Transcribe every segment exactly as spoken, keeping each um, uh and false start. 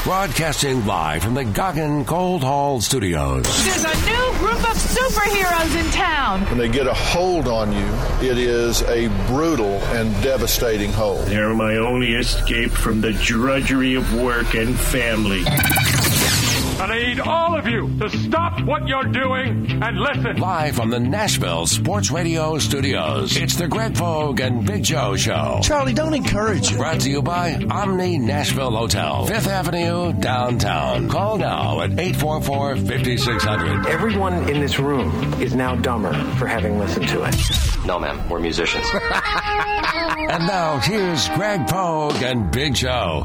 Broadcasting live from the Goggin Cold Hall Studios. There's a new group of superheroes in town. When they get a hold on you, it is a brutal and devastating hold. They're my only escape from the drudgery of work and family. And I need all of you to stop what you're doing and listen. Live from the Nashville Sports Radio Studios, it's the Greg Pogue and Big Joe Show. Charlie, don't encourage it. Brought to you by Omni Nashville Hotel, Fifth Avenue, downtown. Call now at eight four four, five six zero zero. Everyone in this room is now dumber for having listened to it. No, ma'am. We're musicians. And now, here's Greg Pogue and Big Joe.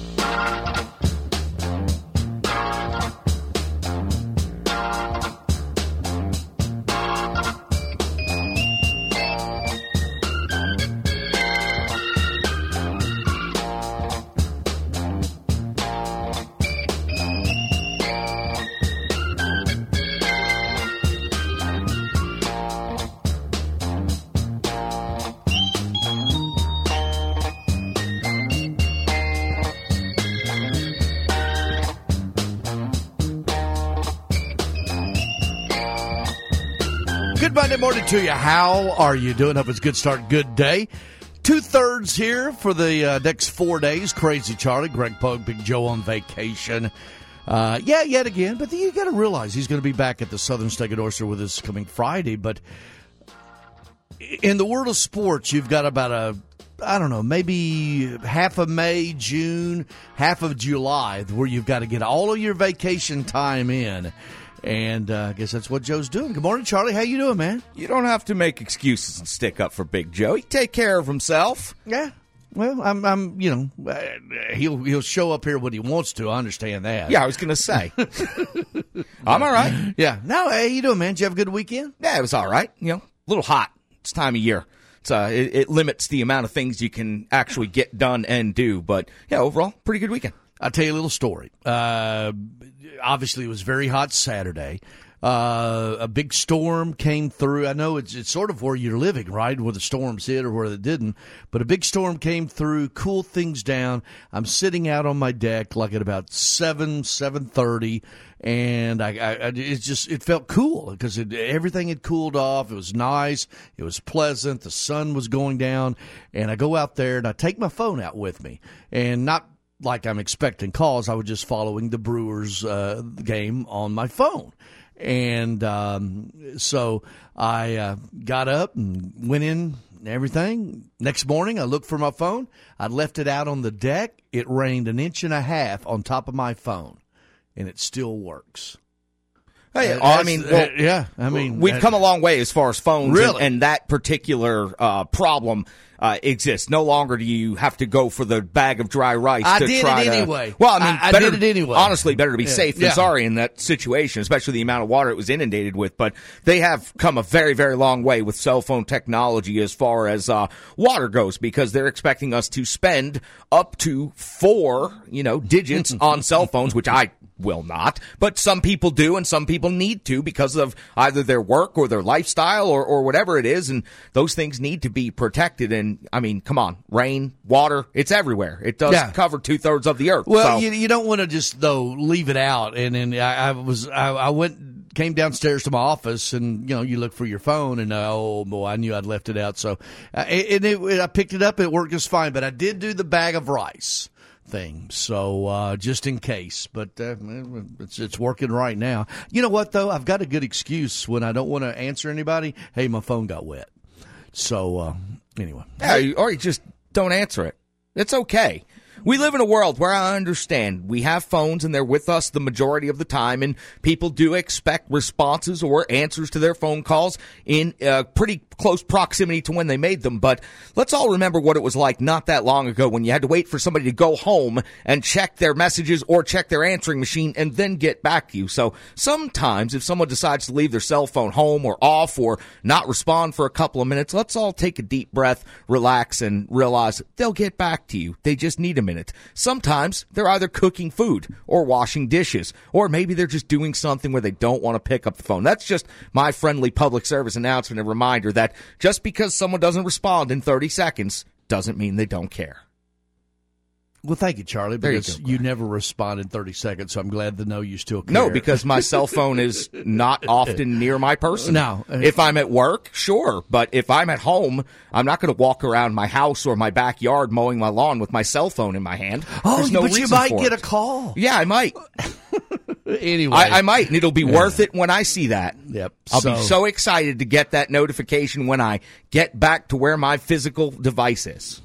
Good Monday morning to you. How are you doing? Hope it's a good start, good day. Two-thirds here for the uh, next four days. Crazy Charlie, Greg Pogue, Big Joe on vacation. Uh, yeah, yet again. But you got to realize he's going to be back at the Southern Stegodorser with us coming Friday. But in the world of sports, you've got about a, I don't know, maybe half of May, June, half of July, where you've got to get all of your vacation time in. And uh, I guess that's what Joe's doing. Good morning, Charlie. How you doing, man? You don't have to make excuses and stick up for Big Joe. He can take care of himself. Yeah. Well, I'm, I'm, you know, uh, he'll he'll show up here when he wants to. I understand that. Yeah, I was going to say. I'm all right. Yeah. Now, how you doing, man? Did you have a good weekend? Yeah, it was all right. You know, a little hot. It's time of year. It's uh, it, it limits the amount of things you can actually get done and do. But yeah, overall, pretty good weekend. I'll tell you a little story. Uh, obviously, it was very hot Saturday. Uh, a big storm came through. I know it's, it's sort of where you're living, right, where the storms hit or where they didn't. But a big storm came through, cooled things down. I'm sitting out on my deck like at about seven, seven thirty, and I, I, it just it felt cool because it, everything had cooled off. It was nice. It was pleasant. The sun was going down. And I go out there, and I take my phone out with me, and not like I'm expecting calls. I was just following the Brewers uh, game on my phone. And um, so I uh, got up and went in and everything. Next morning, I looked for my phone. I left it out on the deck. It rained an inch and a half on top of my phone, and it still works. Hey, Uh, I mean, well, uh, yeah, I mean, we've uh, come a long way as far as phones, Really? and, and that particular uh, problem uh, exists. No longer do you have to go for the bag of dry rice. I to did try it to, anyway. Well, I mean, I- I better, did it anyway. Honestly, better to be Yeah. safe than Yeah. sorry in that situation, especially the amount of water it was inundated with. But they have come a very, very long way with cell phone technology as far as uh, water goes, because they're expecting us to spend up to four, you know, digits on cell phones, which I will not, but some people do, and some people need to because of either their work or their lifestyle or, or whatever it is, and those things need to be protected. And I mean, come on, rain, water, it's everywhere. It does Yeah. cover two thirds of the earth. Well, so. you, you don't want to just though leave it out. And then I, I was I, I went came downstairs to my office, and you know you look for your phone, and uh, oh boy, I knew I'd left it out. So uh, and it, it, I picked it up. It worked just fine. But I did do the bag of rice thing, so uh, just in case. But uh, it's it's working right now. You know what though? I've got a good excuse when I don't want to answer anybody. Hey, my phone got wet. So uh, anyway, Yeah, you- or you just don't answer it. It's okay. We live in a world where I understand we have phones and they're with us the majority of the time, and people do expect responses or answers to their phone calls in uh, pretty close proximity to when they made them. But let's all remember what it was like not that long ago when you had to wait for somebody to go home and check their messages or check their answering machine and then get back to you. So sometimes if someone decides to leave their cell phone home or off or not respond for a couple of minutes, let's all take a deep breath, relax, and realize they'll get back to you. They just need a minute. Sometimes they're either cooking food or washing dishes, or maybe they're just doing something where they don't want to pick up the phone. That's just my friendly public service announcement and reminder that just because someone doesn't respond in thirty seconds doesn't mean they don't care. Well, thank you, Charlie, There you because go, you, never respond in thirty seconds, so I'm glad to know you still care. No, because my cell phone is not often near my person. No. If I'm at work, sure. But if I'm at home, I'm not going to walk around my house or my backyard mowing my lawn with my cell phone in my hand. Oh, There's no but you reason might for get it. a call. Yeah, I might. Anyway. I, I might, and it'll be worth it when I see that. Yep. I'll So- be so excited to get that notification when I get back to where my physical device is.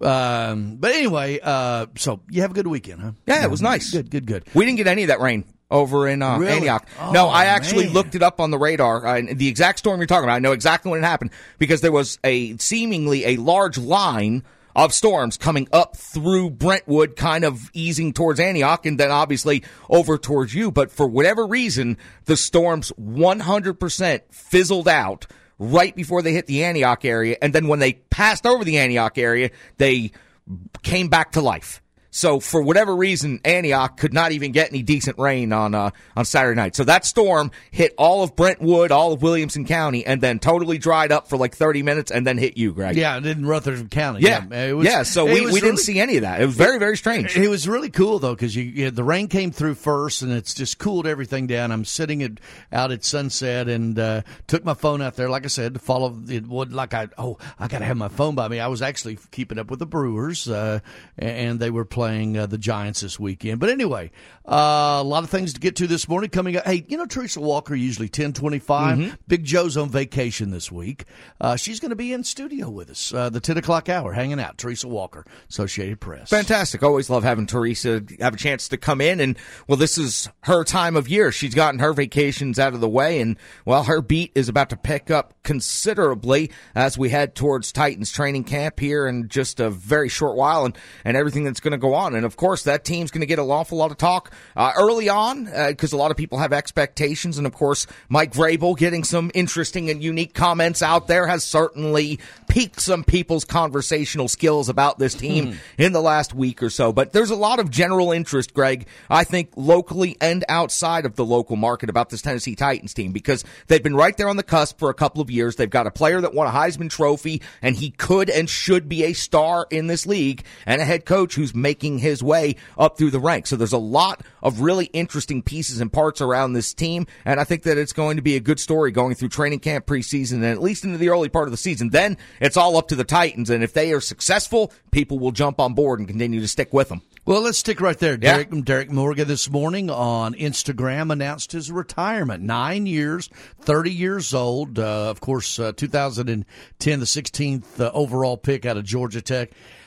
Um, but anyway, uh, so you have a good weekend, huh? Yeah, it was nice. Good, good, good. We didn't get any of that rain over in uh, Really? Antioch. Oh, no, I actually man. looked it up on the radar. Uh, the exact storm you're talking about, I know exactly when it happened because there was a seemingly a large line of storms coming up through Brentwood, kind of easing towards Antioch, and then obviously over towards you. But for whatever reason, the storms one hundred percent fizzled out right before they hit the Antioch area, and then when they passed over the Antioch area, they came back to life. So for whatever reason, Antioch could not even get any decent rain on uh, on Saturday night. So that storm hit all of Brentwood, all of Williamson County, and then totally dried up for like thirty minutes, and then hit you, Greg. Yeah, in Rutherford County. Yeah, it was, yeah. So it we, was we didn't really- see any of that. It was very, very strange. It was really cool though, because you, you the rain came through first, and it's just cooled everything down. I'm sitting at, out at Sunset, and uh, took my phone out there, like I said, to follow it. Would like I oh I got to have my phone by me. I was actually keeping up with the Brewers, uh, and they were playing uh, the Giants this weekend. But anyway, uh, a lot of things to get to this morning coming up. Hey, you know Teresa Walker usually ten twenty-five. Mm-hmm. Big Joe's on vacation this week. Uh, she's going to be in studio with us uh, the ten o'clock hour, hanging out. Teresa Walker, Associated Press. Fantastic. Always love having Teresa have a chance to come in. And, well, this is her time of year. She's gotten her vacations out of the way. And, well, her beat is about to pick up considerably as we head towards Titans training camp here in just a very short while and, and everything that's going to go on. And, of course, that team's going to get an awful lot of talk uh, early on because uh, a lot of people have expectations. And, of course, Mike Vrabel getting some interesting and unique comments out there has certainly piqued some people's conversational skills about this team hmm. in the last week or so. But there's a lot of general interest, Greg, I think locally and outside of the local market about this Tennessee Titans team because they've been right there on the cusp for a couple of years. They've got a player that won a Heisman Trophy, and he could and should be a star in this league, and a head coach who's making his way up through the ranks. So there's a lot of really interesting pieces and parts around this team, and I think that it's going to be a good story going through training camp, preseason, and at least into the early part of the season. Then it's all up to the Titans, and if they are successful, people will jump on board and continue to stick with them. Well, let's stick right there. Yeah. Derek, Derek Morgan this morning on Instagram announced his retirement. Nine years, thirty years old. Uh, of course, uh, two thousand ten, the sixteenth uh, overall pick out of Georgia Tech.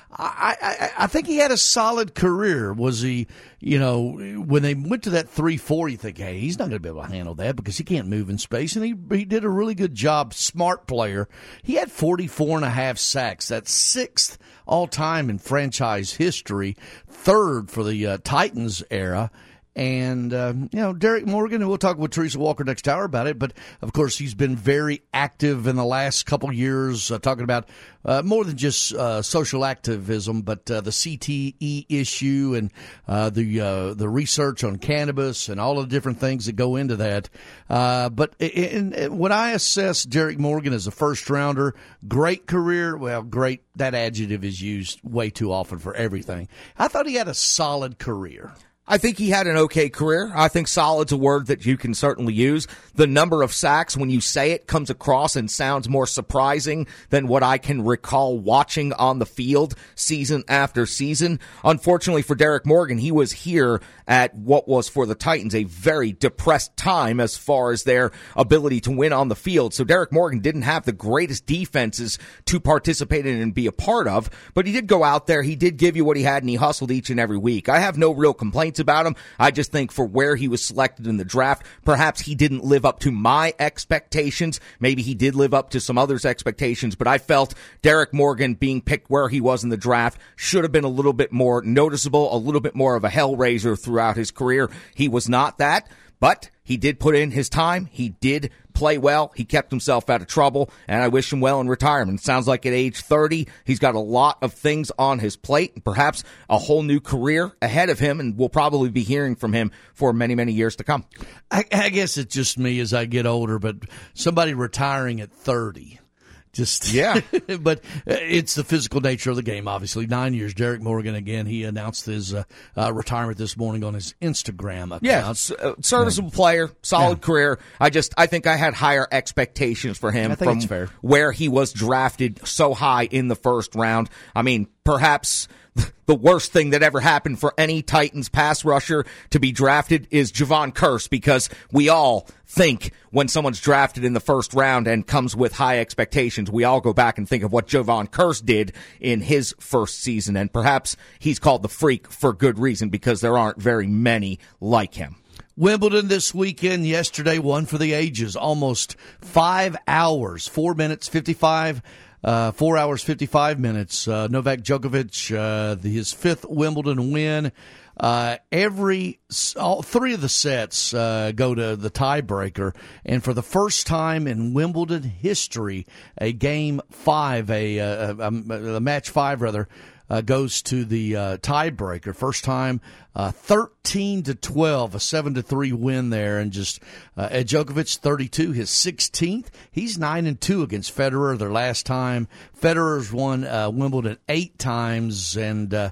I, I, I think he had a solid career. Was he, you know, when they went to that three four, you think, hey, he's not going to be able to handle that because he can't move in space. And he he did a really good job, smart player. He had forty-four and a half sacks. That's sixth all-time in franchise history, third for the uh, Titans era. And, uh, you know, Derek Morgan, and we'll talk with Teresa Walker next hour about it. But, of course, he's been very active in the last couple years, uh, talking about uh, more than just uh, social activism, but uh, the C T E issue and uh, the uh, the research on cannabis and all of the different things that go into that. Uh, but in, in, when I assess Derek Morgan as a first-rounder, great career, well, great, that adjective is used way too often for everything. I thought he had a solid career. I think he had an okay career. I think solid's a word that you can certainly use. The number of sacks, when you say it, comes across and sounds more surprising than what I can recall watching on the field season after season. Unfortunately for Derek Morgan, he was here at what was for the Titans a very depressed time as far as their ability to win on the field. So Derek Morgan didn't have the greatest defenses to participate in and be a part of, but he did go out there, he did give you what he had, and he hustled each and every week. I have no real complaints about him. I just think for where he was selected in the draft, perhaps he didn't live up to my expectations. Maybe he did live up to some others' expectations, but I felt Derek Morgan being picked where he was in the draft should have been a little bit more noticeable, a little bit more of a hellraiser throughout his career. He was not that, but he did put in his time. He did play well. He kept himself out of trouble, and I wish him well in retirement. It sounds like at age thirty, he's got a lot of things on his plate, and perhaps a whole new career ahead of him, and we'll probably be hearing from him for many, many years to come. I, I guess it's just me as I get older, but somebody retiring at thirty Just yeah, but it's the physical nature of the game. Obviously, nine years. Derek Morgan again. He announced his uh, uh, retirement this morning on his Instagram account. Yeah, uh, serviceable yeah. player, solid yeah. career. I just I think I had higher expectations for him I think from it's fair. where he was drafted so high in the first round. I mean, perhaps the worst thing that ever happened for any Titans pass rusher to be drafted is Javon Kearse, because we all think when someone's drafted in the first round and comes with high expectations, we all go back and think of what Javon Kearse did in his first season. And perhaps he's called the freak for good reason, because there aren't very many like him. Wimbledon this weekend, yesterday, one for the ages. Almost five hours, four minutes, fifty-five Uh, four hours, fifty-five minutes. Uh, Novak Djokovic, uh, the, his fifth Wimbledon win. Uh, every, all three of the sets, uh, go to the tiebreaker. And for the first time in Wimbledon history, a game five, a, a, a, a match five rather, uh, goes to the, uh, tiebreaker. First time, uh, thirteen to twelve, a seven to three win there. And just, uh, Ed Djokovic, thirty-two, his sixteenth. He's nine and two against Federer their last time. Federer's won, uh, Wimbledon eight times and, uh,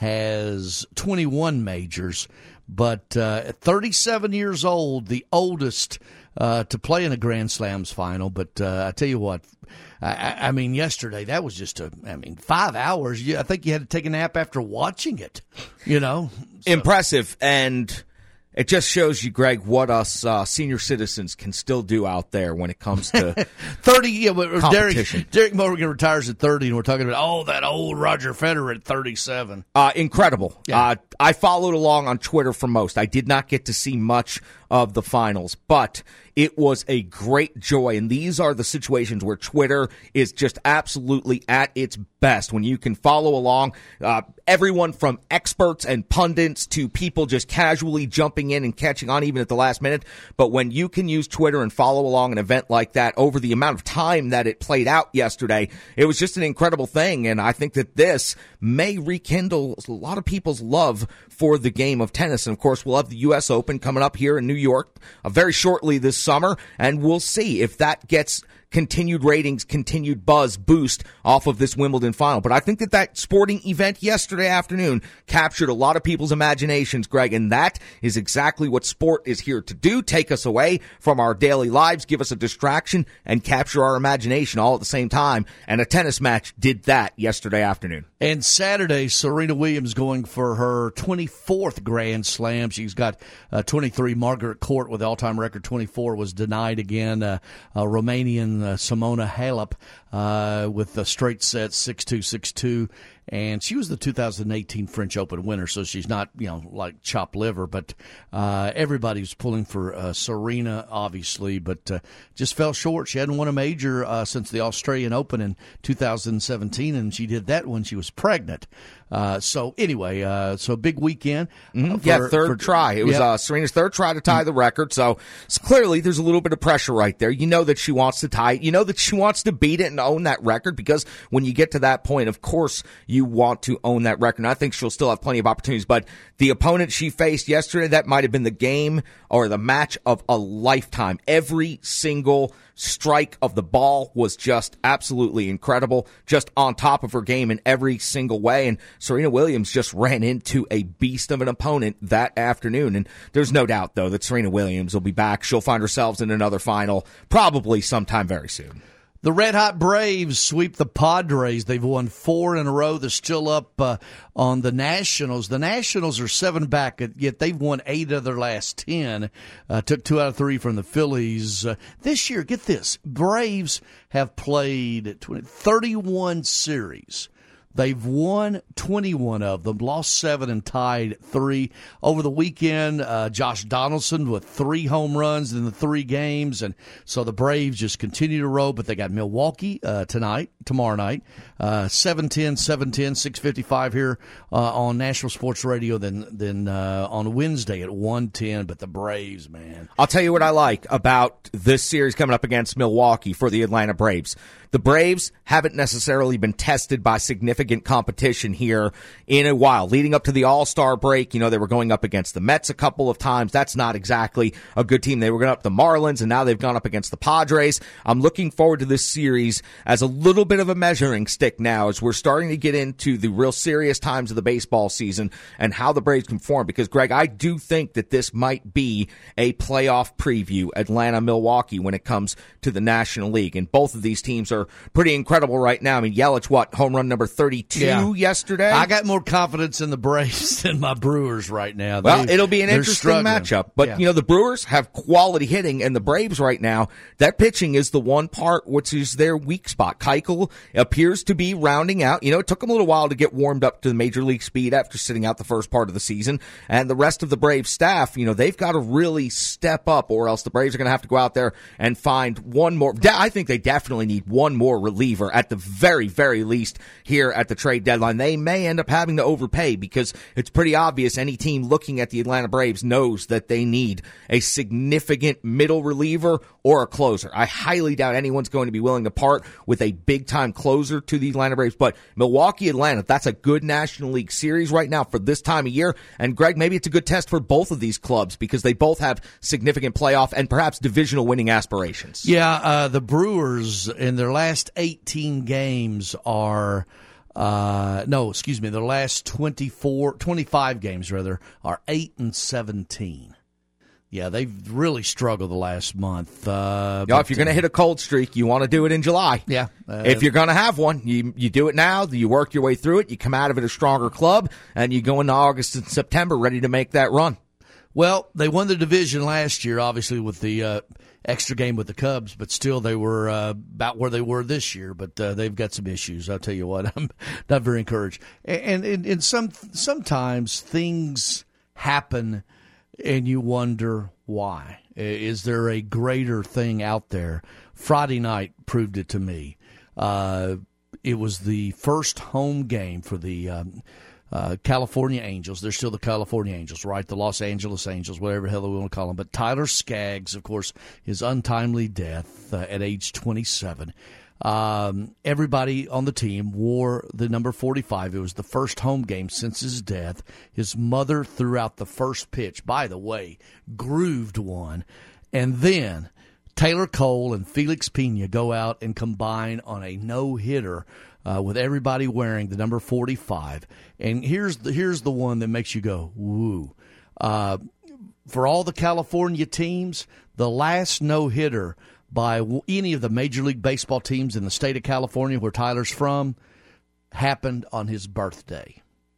has twenty-one majors. But, uh, at thirty-seven years old, the oldest, uh, to play in a Grand Slams final. But, uh, I tell you what, I, I mean, yesterday, that was just a, I mean, five hours. I think you had to take a nap after watching it, you know? So. Impressive. And it just shows you, Greg, what us uh, senior citizens can still do out there when it comes to thirty. Yeah, but competition. Derek, Derek Morgan retires at thirty, and we're talking about, oh, that old Roger Federer at thirty-seven. Uh, incredible. Yeah. Uh, I followed along on Twitter for most. I did not get to see much of the finals, but it was a great joy. And these are the situations where Twitter is just absolutely at its best, when you can follow along. Uh, everyone from experts and pundits to people just casually jumping in and catching on even at the last minute. But when you can use Twitter and follow along an event like that over the amount of time that it played out yesterday, it was just an incredible thing. And I think that this may rekindle a lot of people's love for the game of tennis. And of course, we'll have the U S Open coming up here in New York uh, very shortly this summer, and we'll see if that gets continued ratings, continued buzz boost off of this Wimbledon final. But I think that that sporting event yesterday afternoon captured a lot of people's imaginations, Greg, and that is exactly what sport is here to do. Take us away from our daily lives, give us a distraction, and capture our imagination all at the same time. And a tennis match did that yesterday afternoon. And Saturday, Serena Williams going for her twenty-fourth Grand Slam. She's got uh, twenty-three. Margaret Court with the all-time record twenty-four was denied again. Uh, uh, Romanian uh, Simona Halep uh, with the straight set six two, six two. And she was the two thousand eighteen French Open winner, so she's not, you know, like chopped liver. But uh, everybody's pulling for uh, Serena, obviously, but uh, just fell short. She hadn't won a major uh, since the Australian Open in two thousand seventeen, and she did that when she was pregnant. Uh, so anyway, uh, so big weekend. Mm-hmm. For, yeah, third for, try. It was yeah. uh, Serena's third try to tie the record. So, so clearly there's a little bit of pressure right there. You know that she wants to tie it. You know that she wants to beat it and own that record, because when you get to that point, of course, you want to own that record. And I think she'll still have plenty of opportunities. But the opponent she faced yesterday, that might have been the game or the match of a lifetime. Every single strike of the ball was just absolutely incredible, just on top of her game in every single way. And Serena Williams just ran into a beast of an opponent that afternoon. And there's no doubt, though, that Serena Williams will be back. She'll find herself in another final probably sometime very soon. The Red Hot Braves sweep the Padres. They've won four in a row. They're still up uh, on the Nationals. The Nationals are seven back, yet they've won eight of their last ten. Uh, took two out of three from the Phillies. Uh, this year, get this, Braves have played twenty, thirty-one series. They've won twenty-one of them, lost seven and tied three. Over the weekend, uh, Josh Donaldson with three home runs in the three games. And so the Braves just continue to roll, but they got Milwaukee uh, tonight, tomorrow night, uh, seven ten, seven ten, six fifty-five here uh, on National Sports Radio, then then uh, on Wednesday at one ten. But the Braves, man. I'll tell you what I like about this series coming up against Milwaukee for the Atlanta Braves. The Braves haven't necessarily been tested by significant significant competition here in a while. Leading up to the All-Star break, you know, they were going up against the Mets a couple of times. That's not exactly a good team. They were going up the Marlins, and now they've gone up against the Padres. I'm looking forward to this series as a little bit of a measuring stick now as we're starting to get into the real serious times of the baseball season and how the Braves can form. Because, Greg, I do think that this might be a playoff preview, Atlanta-Milwaukee, when it comes to the National League. And both of these teams are pretty incredible right now. I mean, Yelich, what, home run number thirty-two yeah. yesterday? I got more confidence in the Braves than my Brewers right now. They, well, it'll be an interesting struggling. matchup. But, yeah. you know, the Brewers have quality hitting, and the Braves right now, that pitching is the one part which is their weak spot. Keuchel appears to be rounding out. You know, it took him a little while to get warmed up to the major league speed after sitting out the first part of the season. And the rest of the Braves staff, you know, they've got to really step up, or else the Braves are going to have to go out there and find one more. I think they definitely need one more reliever at the very, very least here at the trade deadline. They may end up having to overpay because it's pretty obvious any team looking at the Atlanta Braves knows that they need a significant middle reliever or a closer. I highly doubt anyone's going to be willing to part with a big-time closer to the Atlanta Braves, but Milwaukee, Atlanta, that's a good National League series right now for this time of year. And, Greg, maybe it's a good test for both of these clubs because they both have significant playoff and perhaps divisional winning aspirations. Yeah, uh, the Brewers in their last eighteen games are uh, no, excuse me, their last twenty-four, twenty-five games rather are eight and seventeen. Yeah, they've really struggled the last month. Uh, yeah, if you're going to hit a cold streak, you want to do it in July. Yeah. Uh, if you're going to have one, you you do it now, you work your way through it, you come out of it a stronger club, and you go into August and September ready to make that run. Well, they won the division last year, obviously, with the uh, extra game with the Cubs, but still they were uh, about where they were this year. But uh, they've got some issues. I'll tell you what, I'm not very encouraged. And, and, and some sometimes things happen and you wonder why. Is there a greater thing out there? Friday night proved it to me. Uh, it was the first home game for the um, uh, California Angels. They're still the California Angels, right? The Los Angeles Angels, whatever the hell we want to call them. But Tyler Skaggs, of course, his untimely death uh, at age twenty-seven. Um, everybody on the team wore the number forty-five. It was the first home game since his death. His mother threw out the first pitch. By the way, grooved one. And then Taylor Cole and Felix Pena go out and combine on a no-hitter uh, with everybody wearing the number forty-five. And here's the, here's the one that makes you go, woo. Uh, for all the California teams, the last no-hitter by any of the Major League Baseball teams in the state of California where Tyler's from happened on his birthday.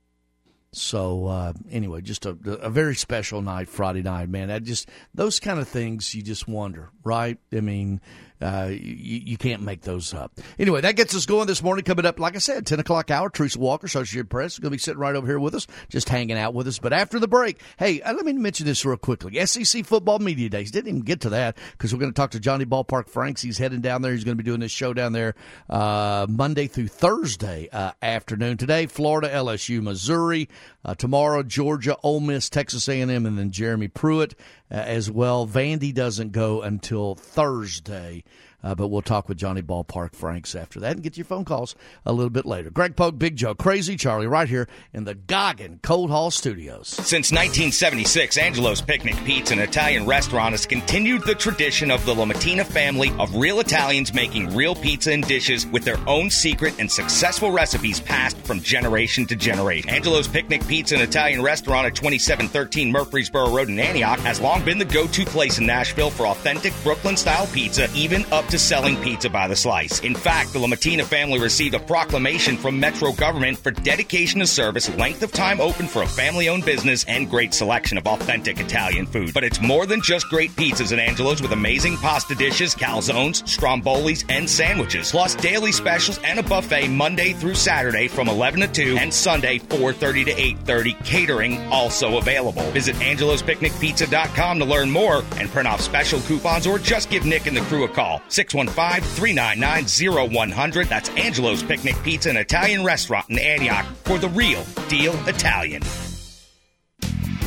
So, uh, anyway, just a, a very special night, Friday night, man. I just, those kind of things you just wonder, right? I mean, uh, you, you can't make those up. Anyway, that gets us going this morning. Coming up, like I said, ten o'clock hour, Teresa Walker, Associated Press, is going to be sitting right over here with us, just hanging out with us. But after the break, hey, uh, let me mention this real quickly. S E C Football Media Days. Didn't even get to that because we're going to talk to Johnny Ballpark Franks. He's heading down there. He's going to be doing this show down there uh, Monday through Thursday uh, afternoon. Today, Florida, L S U, Missouri. Uh, tomorrow, Georgia, Ole Miss, Texas A and M, and then Jeremy Pruitt uh, as well. Vandy doesn't go until Thursday. Uh, but we'll talk with Johnny Ballpark Franks after that and get your phone calls a little bit later. Greg Pogue, Big Joe, Crazy Charlie right here in the Goggin Cold Hall Studios. Since nineteen seventy-six, Angelo's Picnic Pizza, an Italian restaurant, has continued the tradition of the Lomatina family of real Italians making real pizza and dishes with their own secret and successful recipes passed from generation to generation. Angelo's Picnic Pizza, an Italian restaurant at twenty-seven thirteen Murfreesboro Road in Antioch, has long been the go-to place in Nashville for authentic Brooklyn-style pizza, even up to selling pizza by the slice. In fact, the Lomatina family received a proclamation from Metro government for dedication to service, length of time open for a family-owned business, and great selection of authentic Italian food. But it's more than just great pizzas at Angelo's with amazing pasta dishes, calzones, strombolis, and sandwiches, plus daily specials and a buffet Monday through Saturday from eleven to two and Sunday four thirty to eight thirty. Catering also available. Visit angelos picnic pizza dot com to learn more and print off special coupons or just give Nick and the crew a call. six one five, three nine nine, zero one zero zero. That's Angelo's Picnic Pizza, an Italian restaurant in Antioch for the real deal Italian.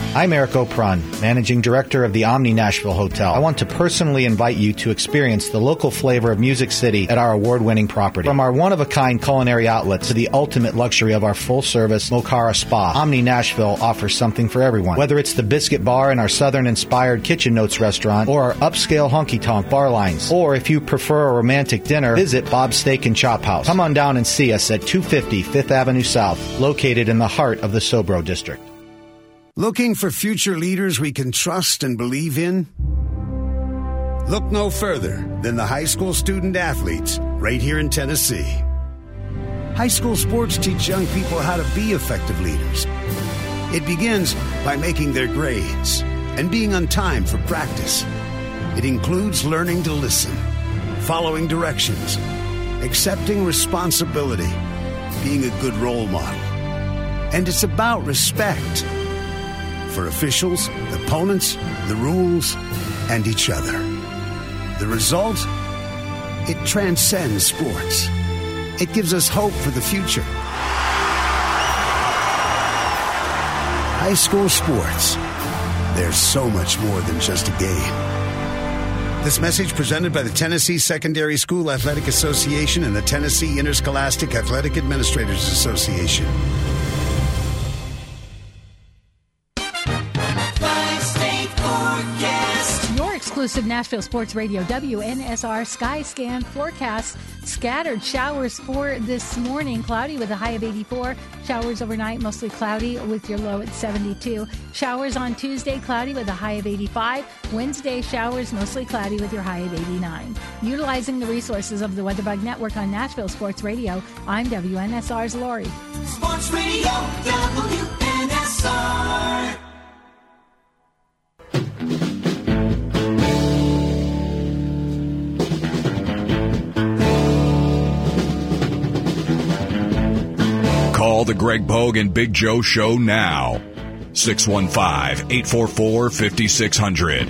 I'm Eric Oprun, Managing Director of the Omni Nashville Hotel. I want to personally invite you to experience the local flavor of Music City at our award-winning property. From our one-of-a-kind culinary outlets to the ultimate luxury of our full-service Mocara Spa, Omni Nashville offers something for everyone. Whether it's the Biscuit Bar in our Southern-inspired Kitchen Notes restaurant or our upscale honky-tonk bar lines, or if you prefer a romantic dinner, visit Bob's Steak and Chop House. Come on down and see us at two fifty Fifth Avenue South, located in the heart of the Sobro District. Looking for future leaders we can trust and believe in? Look no further than the high school student athletes right here in Tennessee. High school sports teach young people how to be effective leaders. It begins by making their grades and being on time for practice. It includes learning to listen, following directions, accepting responsibility, being a good role model. And it's about respect for officials, opponents, the rules, and each other. The result? It transcends sports. It gives us hope for the future. High school sports. There's so much more than just a game. This message presented by the Tennessee Secondary School Athletic Association and the Tennessee Interscholastic Athletic Administrators Association. Exclusive Nashville Sports Radio W N S R Sky Scan forecast. Scattered showers for this morning. Cloudy with a high of eighty-four. Showers overnight, mostly cloudy with your low at seventy-two. Showers on Tuesday, cloudy with a high of eighty-five. Wednesday, showers, mostly cloudy with your high of eighty-nine. Utilizing the resources of the WeatherBug Network on Nashville Sports Radio, I'm W N S R's Lori. Sports Radio W N S R. Call the Greg Pogue and Big Joe Show now. six one five, eight four four, five six zero zero.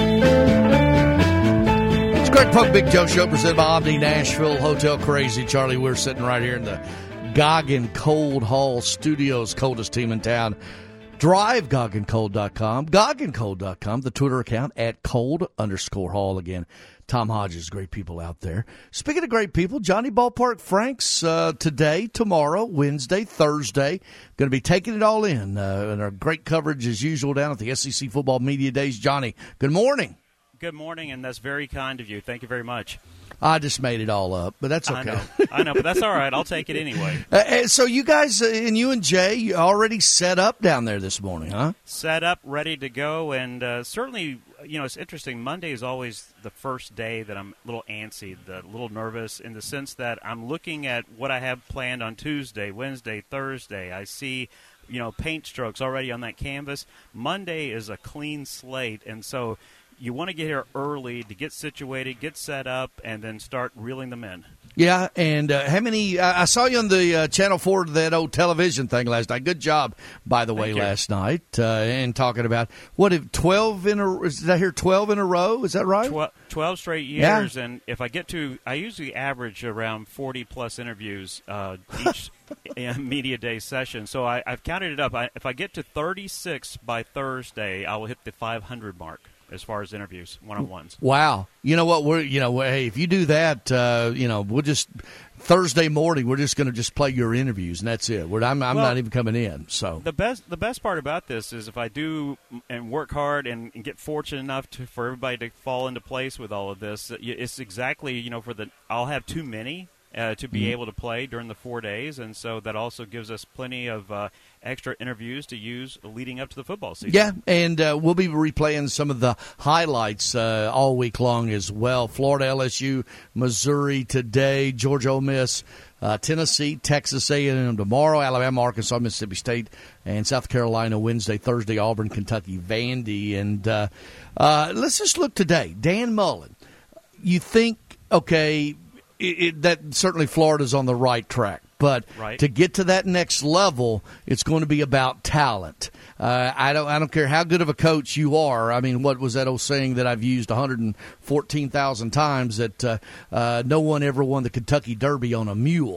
It's Greg Pogue, Big Joe Show, presented by Omni Nashville Hotel Crazy. Charlie, we're sitting right here in the Goggin Cold Hall Studios, coldest team in town. Drive Goggin Cold dot com, Goggin Cold dot com, the Twitter account at cold underscore hall. Again, Tom Hodges, great people out there. Speaking of great people, Johnny Ballpark Franks uh, today, tomorrow, Wednesday, Thursday. Going to be taking it all in. Uh, and our great coverage as usual down at the S E C Football Media Days. Johnny, good morning. Good morning, and that's very kind of you. Thank you very much. I just made it all up, but that's okay. I know, I know but that's all right. I'll take it anyway. Uh, so you guys uh, and you and Jay you already set up down there this morning, huh? Set up, ready to go, and uh, certainly, you know, it's interesting. Monday is always the first day that I'm a little antsy, a little nervous, in the sense that I'm looking at what I have planned on Tuesday, Wednesday, Thursday. I see, you know, paint strokes already on that canvas. Monday is a clean slate, and so you want to get here early to get situated, get set up, and then start reeling them in. Yeah, and uh, how many uh, – I saw you on the uh, Channel four, that old television thing last night. Good job, by the way, Thank you. last night, uh, and talking about, what, if twelve in a – is that here twelve in a row? Is that right? twelve, twelve straight years, yeah. And if I get to – I usually average around forty-plus interviews uh, each media day session. So I, I've counted it up. I, if I get to thirty-six by Thursday, I will hit the five hundred mark as far as interviews, one-on-ones. Wow. You know what? We're you know, hey, if you do that, uh, you know, we'll just Thursday morning, we're just going to just play your interviews, and that's it. We're, I'm, I'm well, not even coming in. So the best the best part about this is if I do and work hard and, and get fortunate enough to, for everybody to fall into place with all of this, it's exactly, you know, for the I'll have too many uh, to be mm-hmm. able to play during the four days, and so that also gives us plenty of uh, extra interviews to use leading up to the football season. Yeah, and uh, we'll be replaying some of the highlights uh, all week long as well. Florida, L S U, Missouri today, Georgia, Ole Miss, uh, Tennessee, Texas A and M tomorrow, Alabama, Arkansas, Mississippi State, and South Carolina Wednesday, Thursday, Auburn, Kentucky, Vandy. And uh, uh, let's just look today. Dan Mullen, you think, okay, it, it, that certainly Florida's on the right track. But right. to get to that next level, it's going to be about talent. Uh, I don't I don't care how good of a coach you are. I mean, what was that old saying that I've used one hundred fourteen thousand times, that uh, uh, no one ever won the Kentucky Derby on a mule.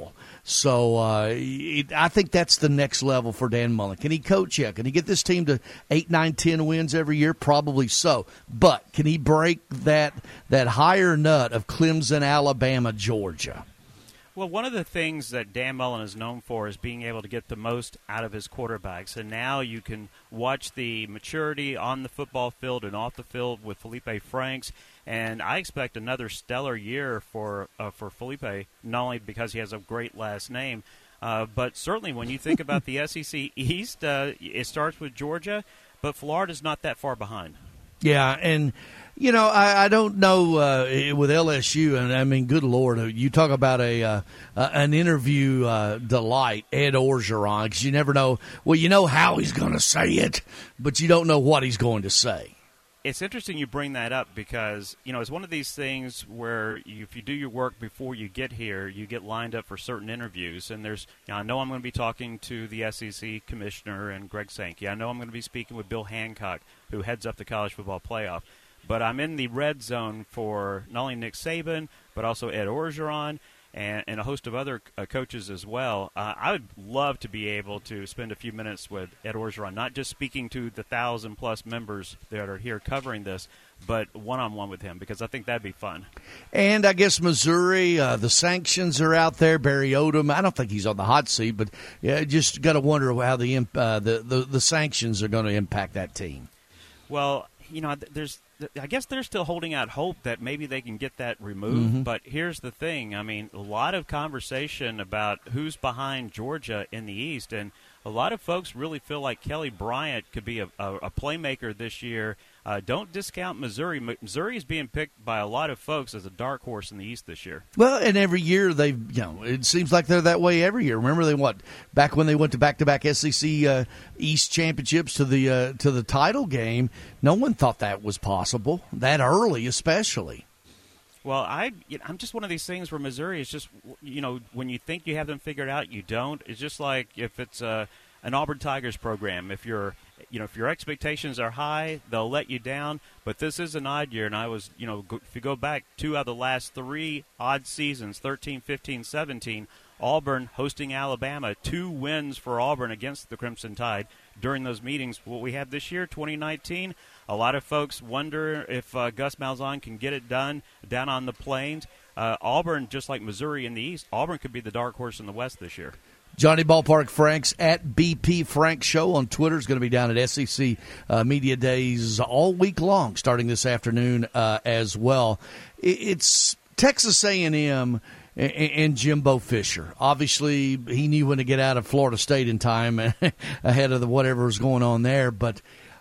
So uh, it, I think that's the next level for Dan Mullen. Can he coach? Yeah. Can he get this team to eight, nine, ten wins every year? Probably so. But can he break that that higher nut of Clemson, Alabama, Georgia? Well, one of the things that Dan Mullen is known for is being able to get the most out of his quarterbacks. And now you can watch the maturity on the football field and off the field with Felipe Franks. And I expect another stellar year for uh, for Felipe, not only because he has a great last name, uh, but certainly when you think about the S E C East, uh, it starts with Georgia, but Florida's not that far behind. Yeah, and you know, I, I don't know uh, with L S U, and I mean, good Lord, you talk about a uh, uh, an interview uh, delight, Ed Orgeron, because you never know. Well, you know how he's going to say it, but you don't know what he's going to say. It's interesting you bring that up because, you know, it's one of these things where you, if you do your work before you get here, you get lined up for certain interviews. And there's, you know, I know I'm going to be talking to the S E C commissioner and Greg Sankey. I know I'm going to be speaking with Bill Hancock, who heads up the college football playoff. But I'm in the red zone for not only Nick Saban, but also Ed Orgeron and, and a host of other uh, coaches as well. Uh, I would love to be able to spend a few minutes with Ed Orgeron, not just speaking to the thousand-plus members that are here covering this, but one-on-one with him, because I think that'd be fun. And I guess Missouri, uh, the sanctions are out there. Barry Odom, I don't think he's on the hot seat, but yeah, just got to wonder how the, uh, the, the, the sanctions are going to impact that team. Well, you know, there's I guess they're still holding out hope that maybe they can get that removed. Mm-hmm. But here's the thing. I mean, a lot of conversation about who's behind Georgia in the East, and a lot of folks really feel like Kelly Bryant could be a, a, a playmaker this year. Uh, don't discount Missouri. Missouri is being picked by a lot of folks as a dark horse in the East this year. Well, and every year they've, you know, it seems like they're that way every year. Remember they what back when they went to back-to-back S E C uh, East championships to the uh, to the title game. No one thought that was possible that early, especially. Well, I, you know, I'm just one of these things where Missouri is just, you know, when you think you have them figured out, you don't. It's just like if it's a, an Auburn Tigers program. If you're, you know, if your expectations are high, they'll let you down. But this is an odd year, and I was, you know, if you go back two out of the last three odd seasons, thirteen, fifteen, seventeen, Auburn hosting Alabama, two wins for Auburn against the Crimson Tide during those meetings. What we have this year, twenty nineteen, a lot of folks wonder if uh, Gus Malzahn can get it done down on the plains. Uh, Auburn, just like Missouri in the East, Auburn could be the dark horse in the West this year. Johnny Ballpark Franks at B P Frank Show on Twitter is going to be down at S E C uh, Media Days all week long, starting this afternoon uh, as well. It's Texas A and M and, and Jimbo Fisher. Obviously, he knew when to get out of Florida State in time ahead of the whatever was going on there. But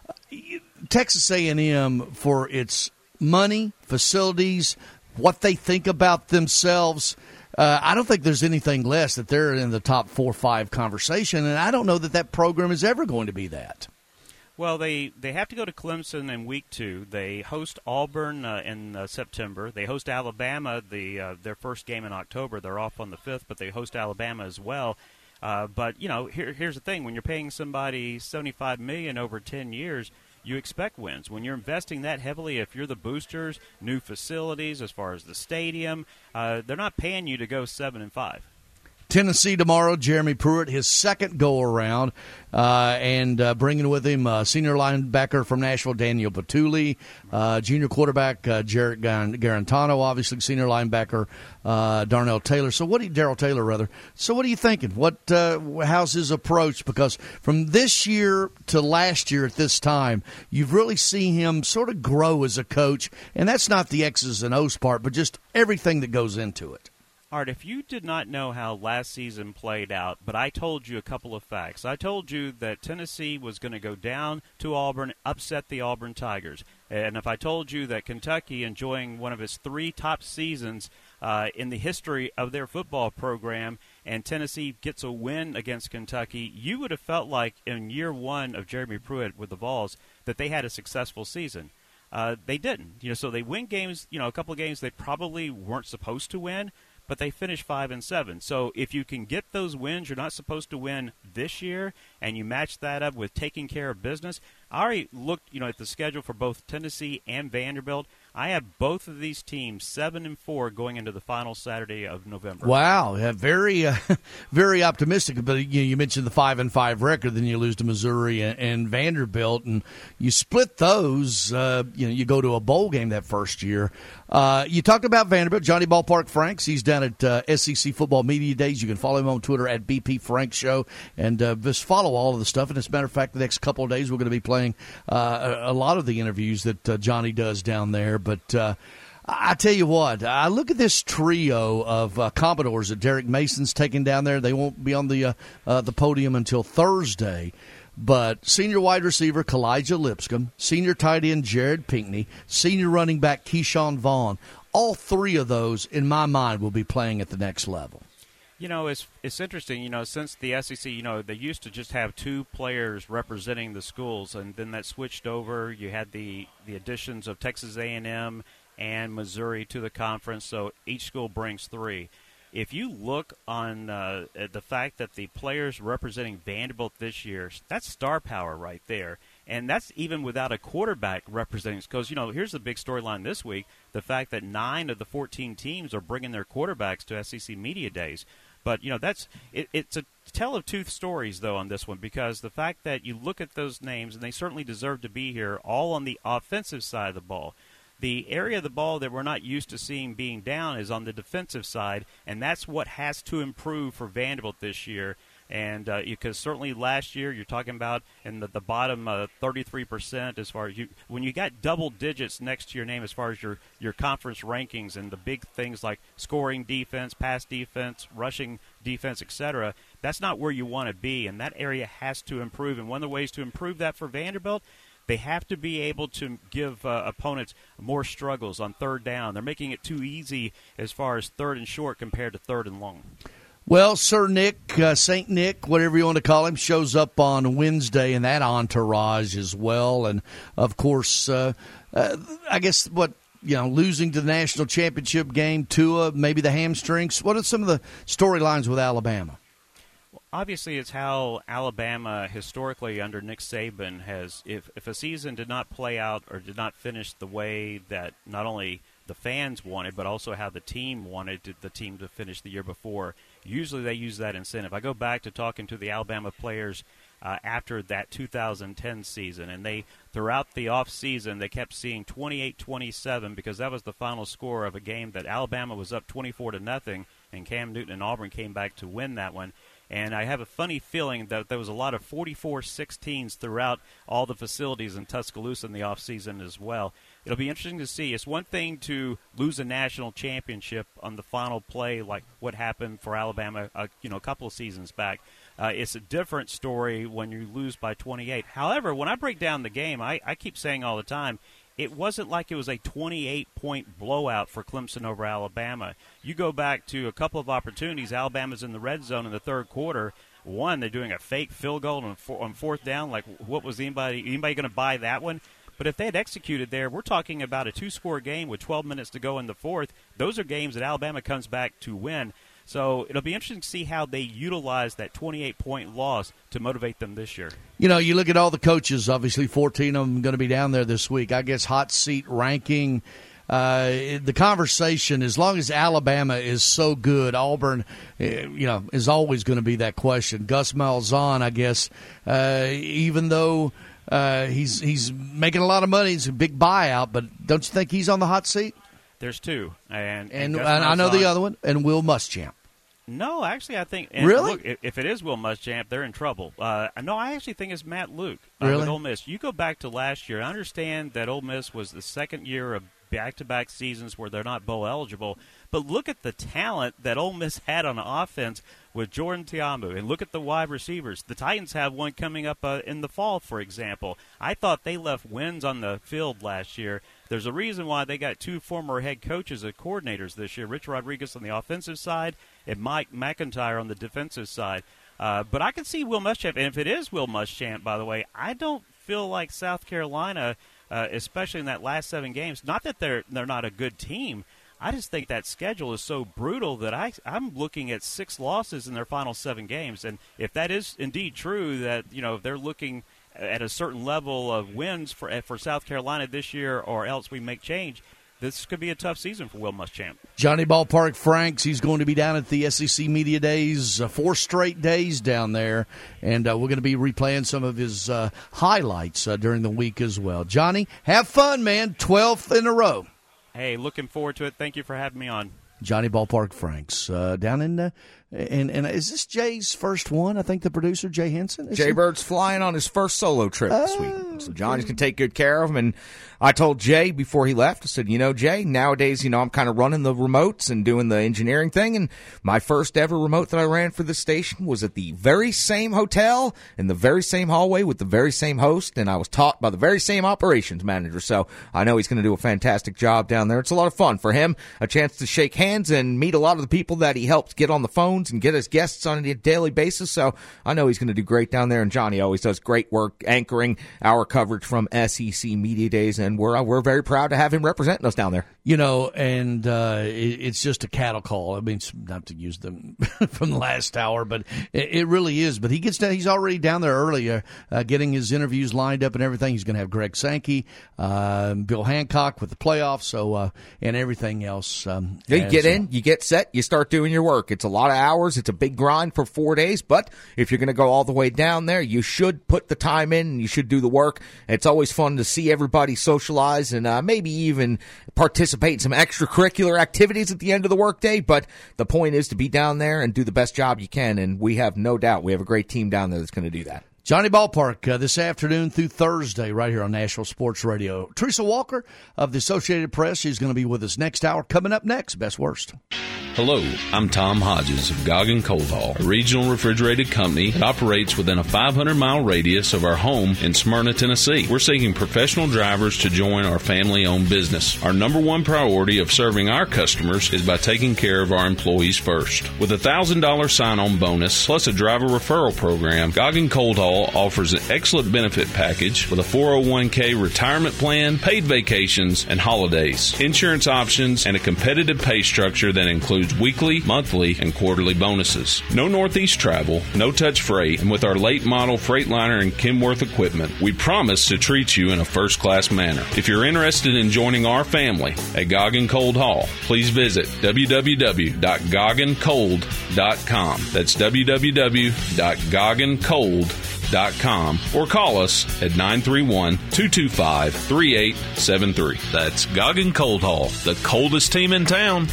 Texas A and M, for its money, facilities, what they think about themselves, Uh, I don't think there's anything less that they're in the top four or five conversation, and I don't know that that program is ever going to be that. Well, they, they have to go to Clemson in week two. They host Auburn uh, in uh, September. They host Alabama the uh, their first game in October. They're off on the fifth, but they host Alabama as well. Uh, but, you know, here, here's the thing. When you're paying somebody seventy-five million dollars over ten years, you expect wins. When you're investing that heavily, if you're the boosters, new facilities as far as the stadium, uh, they're not paying you to go seven and five. Tennessee tomorrow, Jeremy Pruitt, his second go-around, uh, and uh, bringing with him uh, senior linebacker from Nashville, Daniel Batuli, uh, junior quarterback uh, Jarrett Garantano, obviously senior linebacker uh, Darnell Taylor. So what do you, Darrell Taylor, rather. So what are you thinking? What uh, how's his approach? Because from this year to last year at this time, you've really seen him sort of grow as a coach, and that's not the X's and O's part, but just everything that goes into it. Art, if you did not know how last season played out, but I told you a couple of facts. I told you that Tennessee was going to go down to Auburn, upset the Auburn Tigers. And if I told you that Kentucky, enjoying one of its three top seasons uh, in the history of their football program, and Tennessee gets a win against Kentucky, you would have felt like in year one of Jeremy Pruitt with the Vols that they had a successful season. Uh, they didn't. You know, so they win games, you know, a couple of games they probably weren't supposed to win, but they finished five and seven. So if you can get those wins you're not supposed to win this year, and you match that up with taking care of business, I already looked, you know, at the schedule for both Tennessee and Vanderbilt. I have both of these teams seven and four going into the final Saturday of November. Wow, yeah, very, uh, very optimistic. But you, know, you mentioned the five and five record, then you lose to Missouri and, and Vanderbilt, and you split those. Uh, you know, you go to a bowl game that first year. Uh, you talked about Vanderbilt, Johnny Ballpark Franks. He's down at uh, S E C Football Media Days. You can follow him on Twitter at B P Frank Show, and uh, just follow all of the stuff. And as a matter of fact, the next couple of days we're going to be playing uh, a, a lot of the interviews that uh, Johnny does down there. But uh, I tell you what, I look at this trio of uh, Commodores that Derek Mason's taking down there. They won't be on the uh, uh, the podium until Thursday. But senior wide receiver Kalijah Lipscomb, senior tight end Jared Pinkney, senior running back Keyshawn Vaughn, all three of those, in my mind, will be playing at the next level. You know, it's it's interesting, you know, since the S E C, you know, they used to just have two players representing the schools, and then that switched over. You had the, the additions of Texas A and M and Missouri to the conference, so each school brings three. If you look on uh, at the fact that the players representing Vanderbilt this year, that's star power right there. And that's even without a quarterback representing. Because, you know, here's the big storyline this week, the fact that nine of the fourteen teams are bringing their quarterbacks to S E C Media Days. But, you know, that's it, it's a tell of two stories, though, on this one, because the fact that you look at those names, and they certainly deserve to be here, all on the offensive side of the ball. The area of the ball that we're not used to seeing being down is on the defensive side, and that's what has to improve for Vanderbilt this year. And uh, because certainly last year you're talking about in the, the bottom uh, thirty-three percent as far as you when you got double digits next to your name as far as your, your conference rankings and the big things like scoring defense, pass defense, rushing defense, et cetera, that's not where you want to be, and that area has to improve. And one of the ways to improve that for Vanderbilt, they have to be able to give uh, opponents more struggles on third down. They're making it too easy as far as third and short compared to third and long. Well, Sir Nick, uh, Saint Nick, whatever you want to call him, shows up on Wednesday in that entourage as well. And, of course, uh, uh, I guess what, you know, losing to the national championship game, Tua, maybe the hamstrings. What are some of the storylines with Alabama? Well, obviously, it's how Alabama historically under Nick Saban has, if, if a season did not play out or did not finish the way that not only the fans wanted, but also how the team wanted to, the team to finish the year before, usually they use that incentive. I go back to talking to the Alabama players uh, after that two thousand ten season, and they throughout the off season they kept seeing twenty-eight twenty-seven because that was the final score of a game that Alabama was up twenty-four to nothing, and Cam Newton and Auburn came back to win that one. And I have a funny feeling that there was a lot of forty-four sixteens throughout all the facilities in Tuscaloosa in the offseason as well. It'll be interesting to see. It's one thing to lose a national championship on the final play like what happened for Alabama uh, you know, a couple of seasons back. Uh, it's a different story when you lose by twenty-eight. However, when I break down the game, I, I keep saying all the time, it wasn't like it was a twenty-eight point blowout for Clemson over Alabama. You go back to a couple of opportunities. Alabama's in the red zone in the third quarter. One, they're doing a fake field goal on, on fourth down. Like, what was anybody anybody going to buy that one? But if they had executed there, we're talking about a two-score game with twelve minutes to go in the fourth. Those are games that Alabama comes back to win. So it'll be interesting to see how they utilize that twenty-eight point loss to motivate them this year. You know, you look at all the coaches, obviously fourteen of them going to be down there this week. I guess hot seat ranking, uh, the conversation, as long as Alabama is so good, Auburn, you know, is always going to be that question. Gus Malzahn, I guess, uh, even though uh, he's he's making a lot of money, it's a big buyout, but don't you think he's on the hot seat? There's two, and and, and, and I know the other one, and Will Muschamp. No, actually, I think and really. Look, if it is Will Muschamp, they're in trouble. Uh, no, I actually think it's Matt Luke uh, really? with Ole Miss. You go back to last year. I understand that Ole Miss was the second year of back-to-back seasons where they're not bowl eligible, but look at the talent that Ole Miss had on offense with Jordan Ta'amu, and look at the wide receivers. The Titans have one coming up uh, in the fall, for example. I thought they left wins on the field last year. There's a reason why they got two former head coaches as coordinators this year, Rich Rodriguez on the offensive side and Mike McIntyre on the defensive side. Uh, but I can see Will Muschamp, and if it is Will Muschamp, by the way, I don't feel like South Carolina, uh, especially in that last seven games, not that they're they're not a good team, I just think that schedule is so brutal that I, I'm looking at six losses in their final seven games. And if that is indeed true, that, you know, they're looking at a certain level of wins for for South Carolina this year, or else we make change, this could be a tough season for Will Muschamp. Johnny Ballpark Franks, he's going to be down at the S E C Media Days, uh, four straight days down there, and uh, we're going to be replaying some of his uh, highlights uh, during the week as well. Johnny, have fun, man. twelfth in a row. Hey, looking forward to it. Thank you for having me on. Johnny Ballpark Franks uh, down in uh, and and is this Jay's first one? I think the producer Jay Henson. Jay Bird's flying on his first solo trip this week, so Johnny's can take good care of him. And I told Jay before he left, I said, you know, Jay, nowadays, you know, I'm kind of running the remotes and doing the engineering thing. And my first ever remote that I ran for this station was at the very same hotel in the very same hallway with the very same host. And I was taught by the very same operations manager. So I know he's going to do a fantastic job down there. It's a lot of fun for him, a chance to shake hands and meet a lot of the people that he helps get on the phones and get as guests on a daily basis. So I know he's going to do great down there. And Johnny always does great work anchoring our coverage from S E C Media Days. And we're, we're very proud to have him representing us down there. You know, and uh, it, it's just a cattle call. I mean, not to use them from the last hour, but it, it really is. But he gets down, he's already down there earlier, uh, getting his interviews lined up and everything. He's going to have Greg Sankey, uh, Bill Hancock with the playoffs, so uh, and everything else. Um, you as, get in, you get set, you start doing your work. It's a lot of hours. It's a big grind for four days. But if you're going to go all the way down there, you should put the time in and you should do the work. It's always fun to see everybody socialize and uh, maybe even participate in some extracurricular activities at the end of the workday. But the point is to be down there and do the best job you can. And we have no doubt we have a great team down there that's going to do that. Johnny Ballpark uh, this afternoon through Thursday right here on Nashville Sports Radio. Teresa Walker of the Associated Press, she's going to be with us next hour. Coming up next, Best Worst. Hello, I'm Tom Hodges of Goggin Cold Haul, a regional refrigerated company that operates within a five hundred mile radius of our home in Smyrna, Tennessee. We're seeking professional drivers to join our family-owned business. Our number one priority of serving our customers is by taking care of our employees first. With a one thousand dollars sign-on bonus plus a driver referral program, Goggin Cold Haul offers an excellent benefit package with a four oh one k retirement plan, paid vacations, and holidays, insurance options, and a competitive pay structure that includes weekly, monthly, and quarterly bonuses. No Northeast travel, no touch freight, and with our late model Freightliner and Kenworth equipment, we promise to treat you in a first-class manner. If you're interested in joining our family at Goggin Cold Haul, please visit w w w dot goggin cold dot com. That's w w w dot goggin cold dot com or call us at nine three one, two two five, three eight seven three. That's Goggin Cold Haul, the coldest team in town.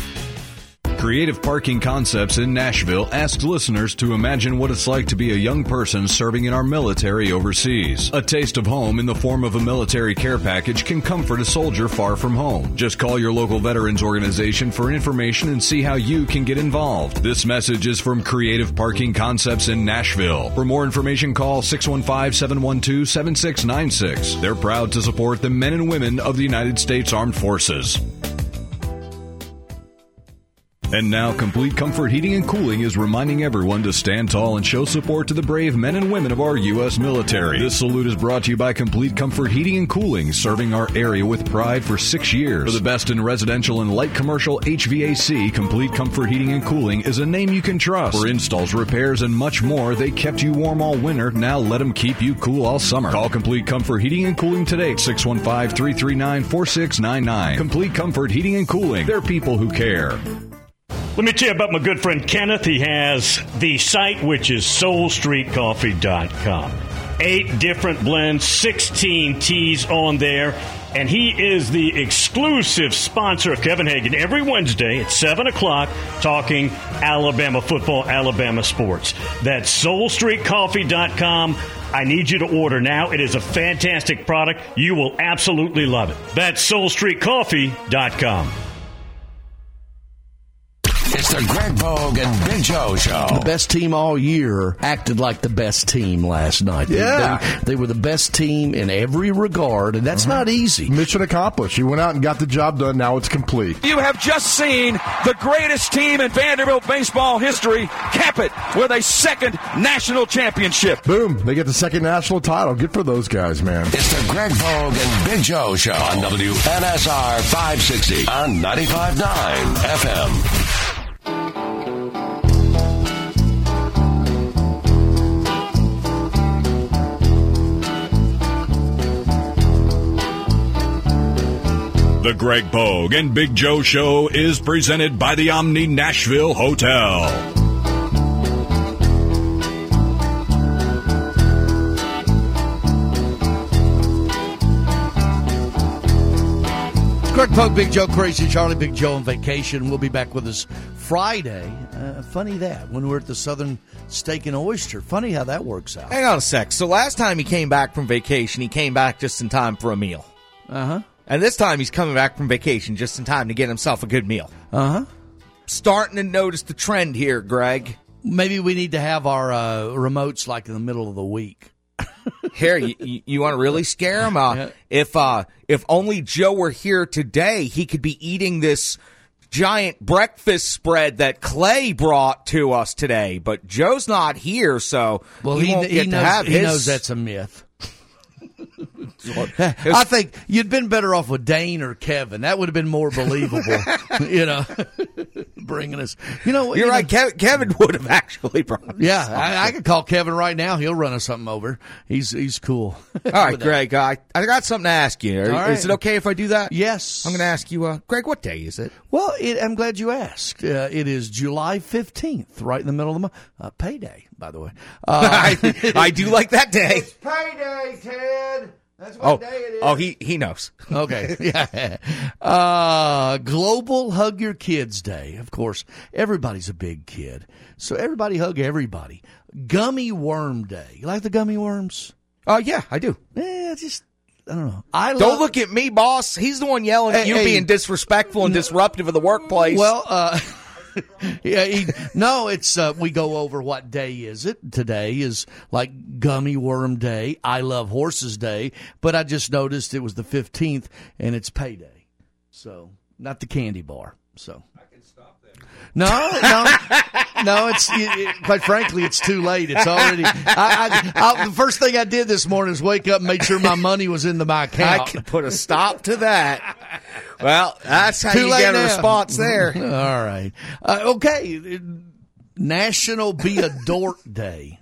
Creative Parking Concepts in Nashville asks listeners to imagine what it's like to be a young person serving in our military overseas. A taste of home in the form of a military care package can comfort a soldier far from home. Just call your local veterans organization for information and see how you can get involved. This message is from Creative Parking Concepts in Nashville. For more information, call six one five, seven one two, seven six nine six. They're proud to support the men and women of the United States Armed Forces. And now, Complete Comfort Heating and Cooling is reminding everyone to stand tall and show support to the brave men and women of our U S military. This salute is brought to you by Complete Comfort Heating and Cooling, serving our area with pride for six years. For the best in residential and light commercial H V A C, Complete Comfort Heating and Cooling is a name you can trust. For installs, repairs, and much more, they kept you warm all winter. Now let them keep you cool all summer. Call Complete Comfort Heating and Cooling today at six one five, three three nine, four six nine nine. Complete Comfort Heating and Cooling. They're people who care. Let me tell you about my good friend Kenneth. He has the site, which is soul street coffee dot com. Eight different blends, sixteen teas on there. And he is the exclusive sponsor of Kevin Hagan every Wednesday at seven o'clock talking Alabama football, Alabama sports. That's soul street coffee dot com. I need you to order now. It is a fantastic product. You will absolutely love it. That's soul street coffee dot com. It's the Greg Bogue and Big Joe Show. The best team all year acted like the best team last night. Yeah. They, they, they were the best team in every regard, and that's uh-huh. not easy. Mission accomplished. You went out and got the job done. Now it's complete. You have just seen the greatest team in Vanderbilt baseball history cap it with a second national championship. Boom. They get the second national title. Good for those guys, man. It's the Greg Bogue and Big Joe Show on W N S R five sixty on ninety-five point nine F M. The Greg Bogue and Big Joe Show is presented by the Omni Nashville Hotel. Greg Pogue, Big Joe, Crazy Charlie, Big Joe on vacation. We'll be back with us Friday. Uh, funny that, when we're at the Southern Steak and Oyster. Funny how that works out. Hang on a sec. So last time he came back from vacation, he came back just in time for a meal. Uh-huh. And this time he's coming back from vacation just in time to get himself a good meal. Uh-huh. Starting to notice the trend here, Greg. Maybe we need to have our uh, remotes like in the middle of the week. Here, you, you, you want to really scare him? Uh, yeah. If uh, if only Joe were here today, he could be eating this giant breakfast spread that Clay brought to us today. But Joe's not here, so well, he, he won't he get knows, to have he his. knows that's a myth. I think you'd been better off with Dane or Kevin. That would have been more believable, you know, bringing us. You know, You're you right. know, Kev- Kevin would have actually brought us. Yeah, I, I could call Kevin right now. He'll run us something over. He's he's cool. All right, Greg, I, I got something to ask you. Are, All right. Is it okay if I do that? Yes. I'm going to ask you, uh, Greg, what day is it? Well, it, I'm glad you asked. Uh, it is July fifteenth, right in the middle of the month. Uh, payday, by the way. Uh, I, I do like that day. It's payday, Ted. That's what Oh, day it is. oh, he he knows. Okay. Yeah. Uh, Global Hug Your Kids Day. Of course, everybody's a big kid. So everybody hug everybody. Gummy Worm Day. You like the gummy worms? Oh, uh, yeah, I do. Yeah, just, I don't know. I Don't love, look at me, boss. He's the one yelling at Hey, you hey. being disrespectful and disruptive of the workplace. Well, uh, yeah, he, no, it's, uh, we go over what day is it. Today is like Gummy Worm Day. I Love Horses Day. But I just noticed it was the fifteenth and it's payday. So, not the candy bar. So. No, no, no. It's it, quite frankly, it's too late. It's already. I, I, I, the first thing I did this morning is wake up and make sure my money was into my account. I can put a stop to that. Well, that's how Too you late get a now. response there. All right. Uh, okay. National Be a Dork Day.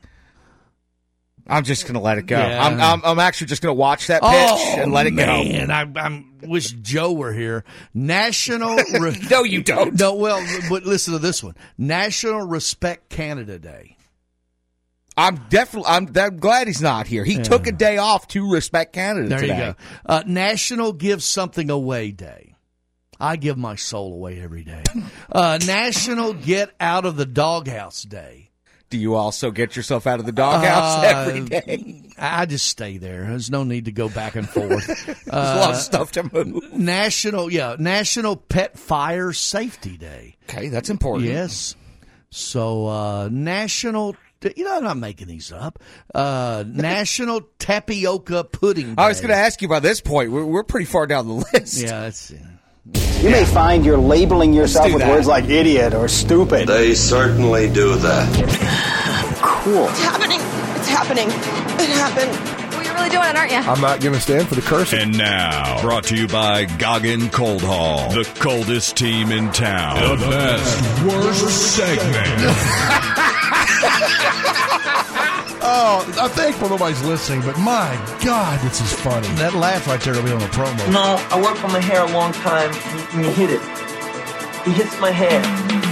I'm just going to let it go. Yeah. I'm, I'm I'm actually just going to watch that pitch Oh, and let it man, go. I I'm, wish Joe were here. National. Re- no, you don't. No, well, but listen to this one. National Respect Canada Day. I'm definitely. I'm, I'm glad he's not here. He Yeah. took a day off to respect Canada There today. you go. Uh, National Give Something Away Day. I give my soul away every day. Uh, National Get Out of the Doghouse Day. Do you also get yourself out of the doghouse Uh, every day? I just stay there. There's no need to go back and forth. There's a lot of stuff to move. National, yeah, National Pet Fire Safety Day. Okay, that's important. Yes. So, uh, National, you know, I'm not making these up. Uh, National Tapioca Pudding Day. I was going to ask you by this point. We're, we're pretty far down the list. Yeah, that's. You may find you're labeling yourself do with that. words like idiot or stupid. They certainly do that. Cool. It's happening. It's happening. It happened. Well, you're really doing it, aren't you? I'm not going to stand for the cursing. And now, brought to you by Goggin Cold Hall, the coldest team in town. The best, worst segment. Oh, I'm thankful nobody's listening, but my God, this is funny. That laugh right there will be on the promo. No, I worked on my hair a long time, and he hit it. He hits my hair.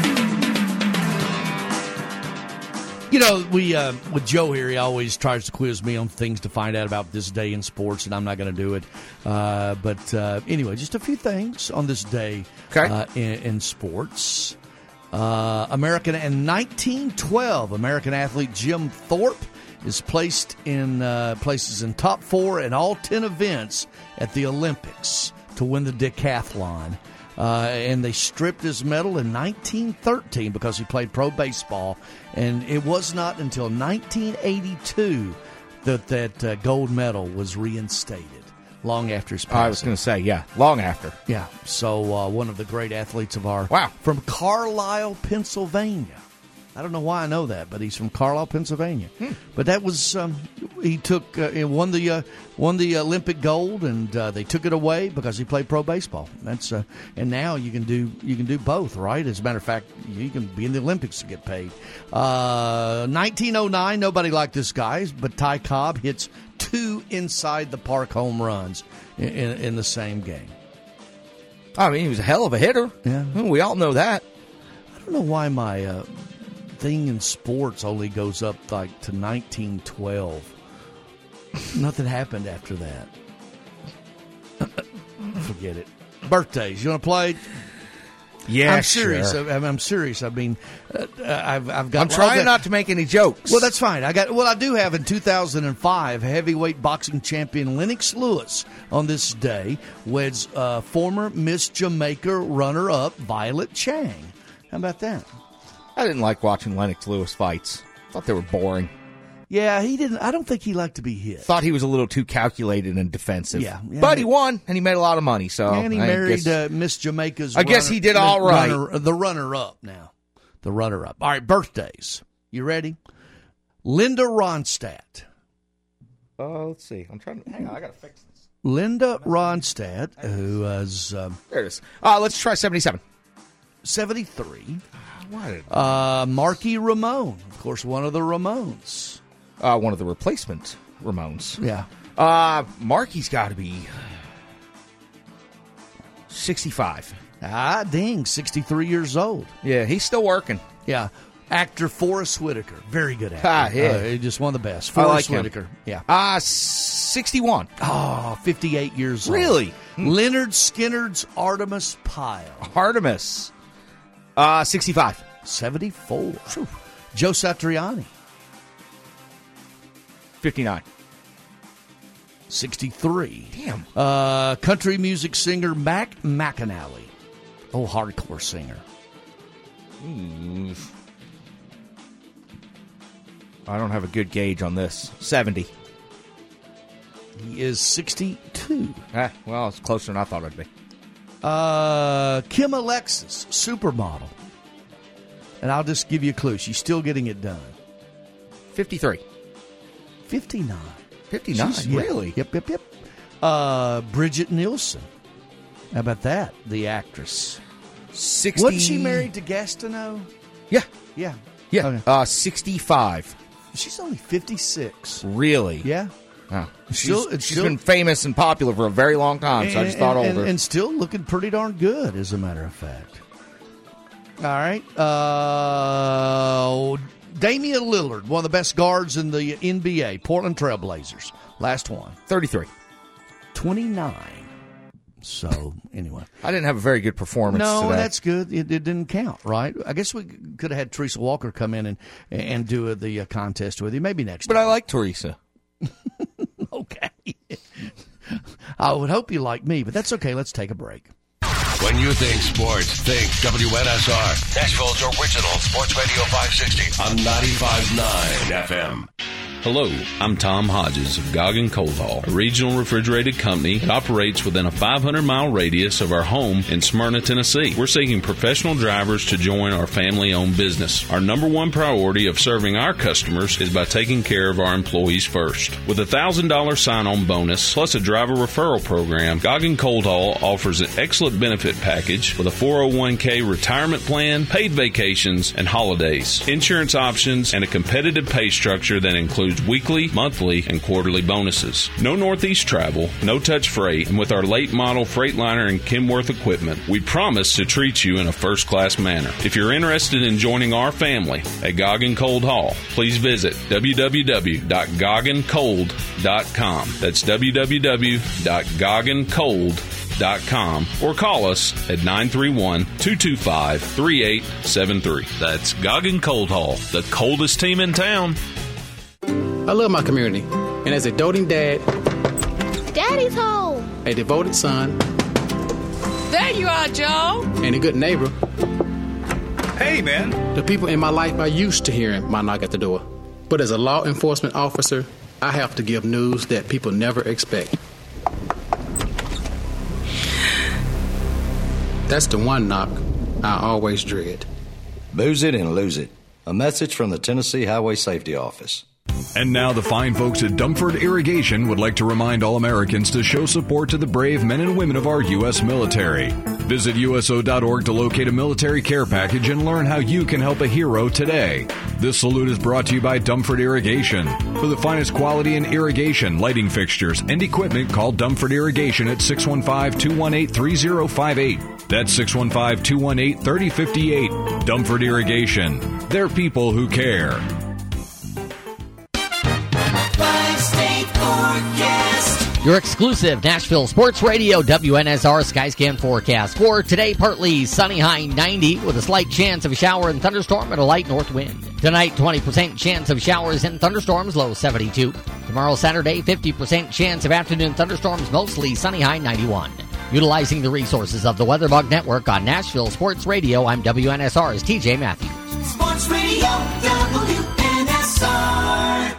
You know, we uh, with Joe here, he always tries to quiz me on things to find out about this day in sports, and I'm not going to do it. Uh, but uh, anyway, just a few things on this day okay. uh, in, in sports. Uh, American in nineteen twelve, American athlete Jim Thorpe is placed in uh, places in top four in all ten events at the Olympics to win the decathlon. Uh, and they stripped his medal in nineteen thirteen because he played pro baseball. And it was not until nineteen eighty-two that that uh, gold medal was reinstated, long after his passing. I was going to say, yeah, long after. Yeah, so uh, one of the great athletes of our... Wow. From Carlisle, Pennsylvania. I don't know why I know that, but he's from Carlisle, Pennsylvania. Hmm. But that was um, he took uh, he won the uh, won the Olympic gold, and uh, they took it away because he played pro baseball. That's uh, and now you can do you can do both, right? As a matter of fact, you can be in the Olympics to get paid. Uh, nineteen oh nine, nobody liked this guy, but Ty Cobb hits two inside the park home runs in, in, in the same game. I mean, he was a hell of a hitter. Yeah. We all know that. I don't know why my uh, thing in sports only goes up like to nineteen twelve. Nothing happened after that. Forget it. Birthdays. You want to play? Yeah, I'm serious. sure. I'm, I'm serious. I mean, uh, I've, I've got. I'm trying not to make any jokes. Well, that's fine. I got. Well, I do have in two thousand five heavyweight boxing champion Lennox Lewis on this day weds uh, former Miss Jamaica runner-up Violet Chang. How about that? I didn't like watching Lennox Lewis fights. Thought they were boring. Yeah, he didn't. I don't think he liked to be hit. Thought he was a little too calculated and defensive. Yeah, yeah. But he won, and he made a lot of money. So and he I married guess, uh, Miss Jamaica's. I guess runner, he did all right. Runner, the runner-up now. The runner-up. All right, birthdays. You ready? Linda Ronstadt. Uh, let's see. I'm trying to. Hang on, I gotta fix this. Linda Ronstadt, who was. Um, there it is. Uh, let's try seventy-seven. seventy-three. What? Uh, Marky Ramone. Of course, one of the Ramones. Uh, one of the replacement Ramones. Yeah. Uh, Marky's got to be sixty-five. Ah, dang, sixty-three years old. Yeah, he's still working. Yeah. Actor Forrest Whitaker. Very good actor. Ah, yeah. Uh, just one of the best. I Forrest like him. Whitaker. Yeah. Uh, sixty-one. Oh, fifty-eight years old. Really? Leonard Skinner's Artemis Pyle. Artemis. Uh, sixty-five. seventy-four. Whew. Joe Satriani. fifty-nine. sixty-three. Damn. Uh, country music singer Mac McAnally. Oh, hardcore singer. Mm. I don't have a good gauge on this. seventy. He is sixty-two. Ah, well, it's closer than I thought it'd be. Uh, Kim Alexis, supermodel. And I'll just give you a clue. She's still getting it done. fifty-three. fifty-nine. fifty-nine, She's- yeah. really? Yep, yep, yep. Uh, Bridget Nielsen. How about that? The actress. sixty. Wasn't she married to Gastineau? Yeah. Yeah. Yeah. Okay. Uh, sixty-five. She's only fifty-six. Really? Yeah. Oh. She's, Still- it's she's still- been famous and popular for a very long time, so I just thought and, older. And, and still looking pretty darn good, as a matter of fact. All right. Uh, Damian Lillard, one of the best guards in the N B A, Portland Trailblazers. Last one. thirty-three. twenty-nine. So, anyway. I didn't have a very good performance No, today. that's good. It, it didn't count, right? I guess we could have had Teresa Walker come in and and do the uh, contest with you. Maybe next But time. I like Teresa. Okay. I would hope you like me, but that's okay. Let's take a break. When you think sports, think W N S R. Nashville's original Sports Radio five sixty on ninety-five point nine F M. Hello, I'm Tom Hodges of Goggin Cold Haul, a regional refrigerated company that operates within a five hundred mile radius of our home in Smyrna, Tennessee. We're seeking professional drivers to join our family-owned business. Our number one priority of serving our customers is by taking care of our employees first. With a one thousand dollars sign-on bonus plus a driver referral program, Goggin Cold Haul offers an excellent benefit package with a four oh one k retirement plan, paid vacations, and holidays, insurance options, and a competitive pay structure that includes weekly, monthly, and quarterly bonuses. No Northeast travel, no touch freight, and with our late model Freightliner and Kenworth equipment, we promise to treat you in a first-class manner. If you're interested in joining our family at Goggin Cold Haul, please visit w w w dot goggin cold dot com. That's w w w dot goggin cold dot com or call us at nine three one, two two five, three eight seven three. That's Goggin Cold Haul, the coldest team in town. I love my community, and as a doting dad, Daddy's home. a devoted son, There you are, Joe. and a good neighbor, Hey, man. the people in my life are used to hearing my knock at the door. But as a law enforcement officer, I have to give news that people never expect. That's the one knock I always dread. Booze it and lose it. A message from the Tennessee Highway Safety Office. And now the fine folks at Dumford Irrigation would like to remind all Americans to show support to the brave men and women of our U S military. Visit U S O dot org to locate a military care package and learn how you can help a hero today. This salute is brought to you by Dumford Irrigation. For the finest quality in irrigation, lighting fixtures, and equipment, call Dumford Irrigation at six one five, two one eight, three zero five eight. That's six one five, two one eight, three zero five eight. Dumford Irrigation. They're people who care. Your exclusive Nashville Sports Radio W N S R Skyscan forecast. For today, partly sunny, high ninety, with a slight chance of a shower and thunderstorm and a light north wind. Tonight, twenty percent chance of showers and thunderstorms, low seventy-two. Tomorrow, Saturday, fifty percent chance of afternoon thunderstorms, mostly sunny, high ninety-one. Utilizing the resources of the WeatherBug Network on Nashville Sports Radio, I'm W N S R's T J Matthews. Sports Radio W N S R.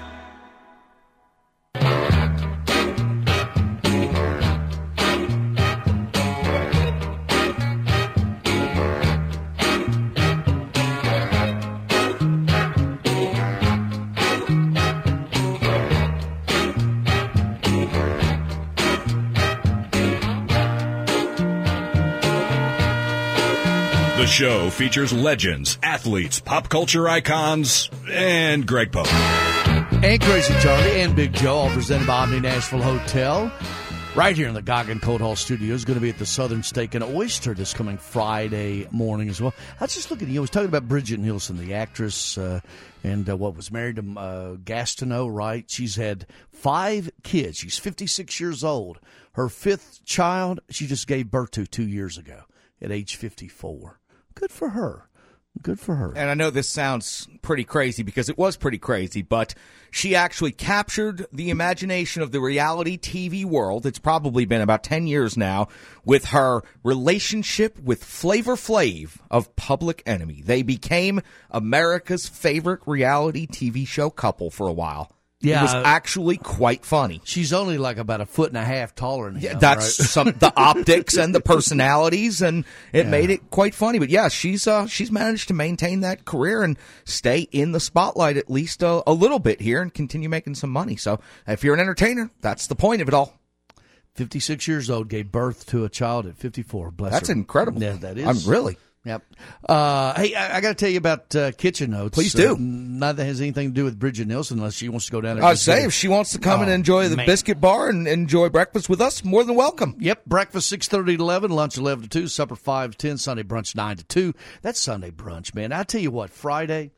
The show features legends, athletes, pop culture icons, and Greg Pope. And Crazy Charlie and Big Joe, all presented by Omni Nashville Hotel. Right here in the Goggin Cold Hall Studios. Going to be at the Southern Steak and Oyster this coming Friday morning as well. I was just looking at you. I was talking about Bridget Nielsen, the actress, uh, and uh, what was married to uh, Gastineau, right? She's had five kids. She's fifty-six years old. Her fifth child, she just gave birth to two years ago at age fifty-four. Good for her. Good for her. And I know this sounds pretty crazy because it was pretty crazy, but she actually captured the imagination of the reality T V world. It's probably been about ten years now with her relationship with Flavor Flav of Public Enemy. They became America's favorite reality T V show couple for a while. Yeah, it was actually quite funny. She's only like about a foot and a half taller than him. Yeah, that's right? some the optics and the personalities, and it Yeah. made it quite funny. But yeah, she's uh, she's managed to maintain that career and stay in the spotlight at least a, a little bit here and continue making some money. So if you're an entertainer, that's the point of it all. fifty-six years old, gave birth to a child at fifty-four. Bless That's her. incredible. Yeah, that is. I'm really. Yep. Uh, hey, I, I got to tell you about uh, Kitchen Notes. Please do. Uh, not that has anything to do with Bridget Nielsen unless she wants to go down there. I'd say if she wants to come Oh, and enjoy the man. biscuit bar and enjoy breakfast with us, more than welcome. Yep, breakfast six thirty to eleven, lunch eleven to two, supper five to ten, Sunday brunch nine to two. That's Sunday brunch, man. I tell you what, Friday,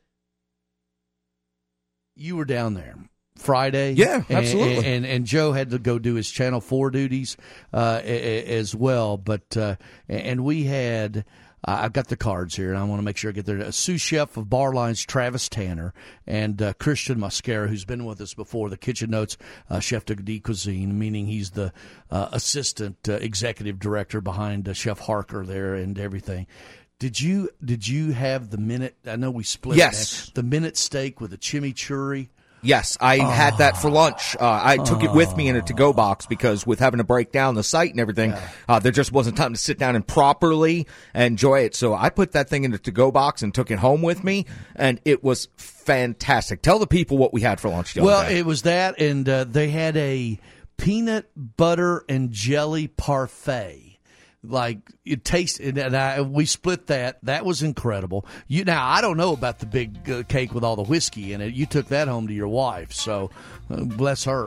you were down there. Friday. Yeah, and- absolutely. And, and, and Joe had to go do his Channel four duties uh, a- a- as well. But uh, and we had... Uh, I've got the cards here, and I want to make sure I get there. A sous chef of Bar Lines, Travis Tanner, and uh, Christian Mascara, who's been with us before, the Kitchen Notes uh, chef de cuisine, meaning he's the uh, assistant uh, executive director behind uh, Chef Harker there and everything. Did you did you have the minute? I know we split. Yes. That, the minute steak with the chimichurri. Yes, I Oh. had that for lunch. Uh, I took it with me in a to-go box because with having to break down the site and everything, uh, there just wasn't time to sit down and properly enjoy it. So I put that thing in a to-go box and took it home with me, and it was fantastic. Tell the people what we had for lunch the Well, other day. it was that, and uh, they had a peanut butter and jelly parfait. Like it tasted, and I we split that. That was incredible. You now I don't know about the big uh, cake with all the whiskey in it. You took that home to your wife, so uh, bless her.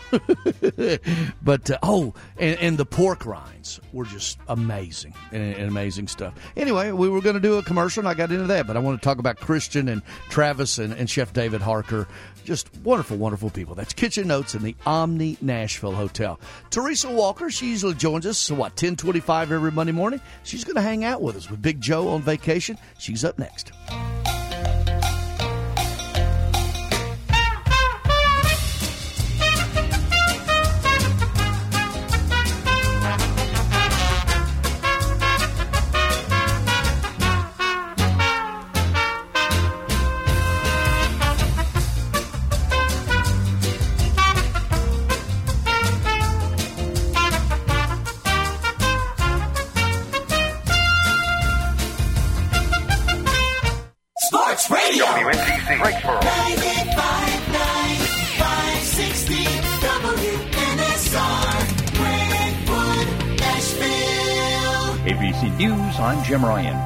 But uh, oh, and, and the pork rinds were just amazing and, and amazing stuff. Anyway, we were going to do a commercial, and I got into that. But I want to talk about Christian and Travis and, and Chef David Harker. Just wonderful, wonderful people. That's Kitchen Notes in the Omni Nashville Hotel. Teresa Walker, she usually joins us, so what, ten twenty-five every Monday morning? She's going to hang out with us with Big Joe on vacation. She's up next. Sports Radio. W N C C. ninety-five point nine. A B C News, I'm Jim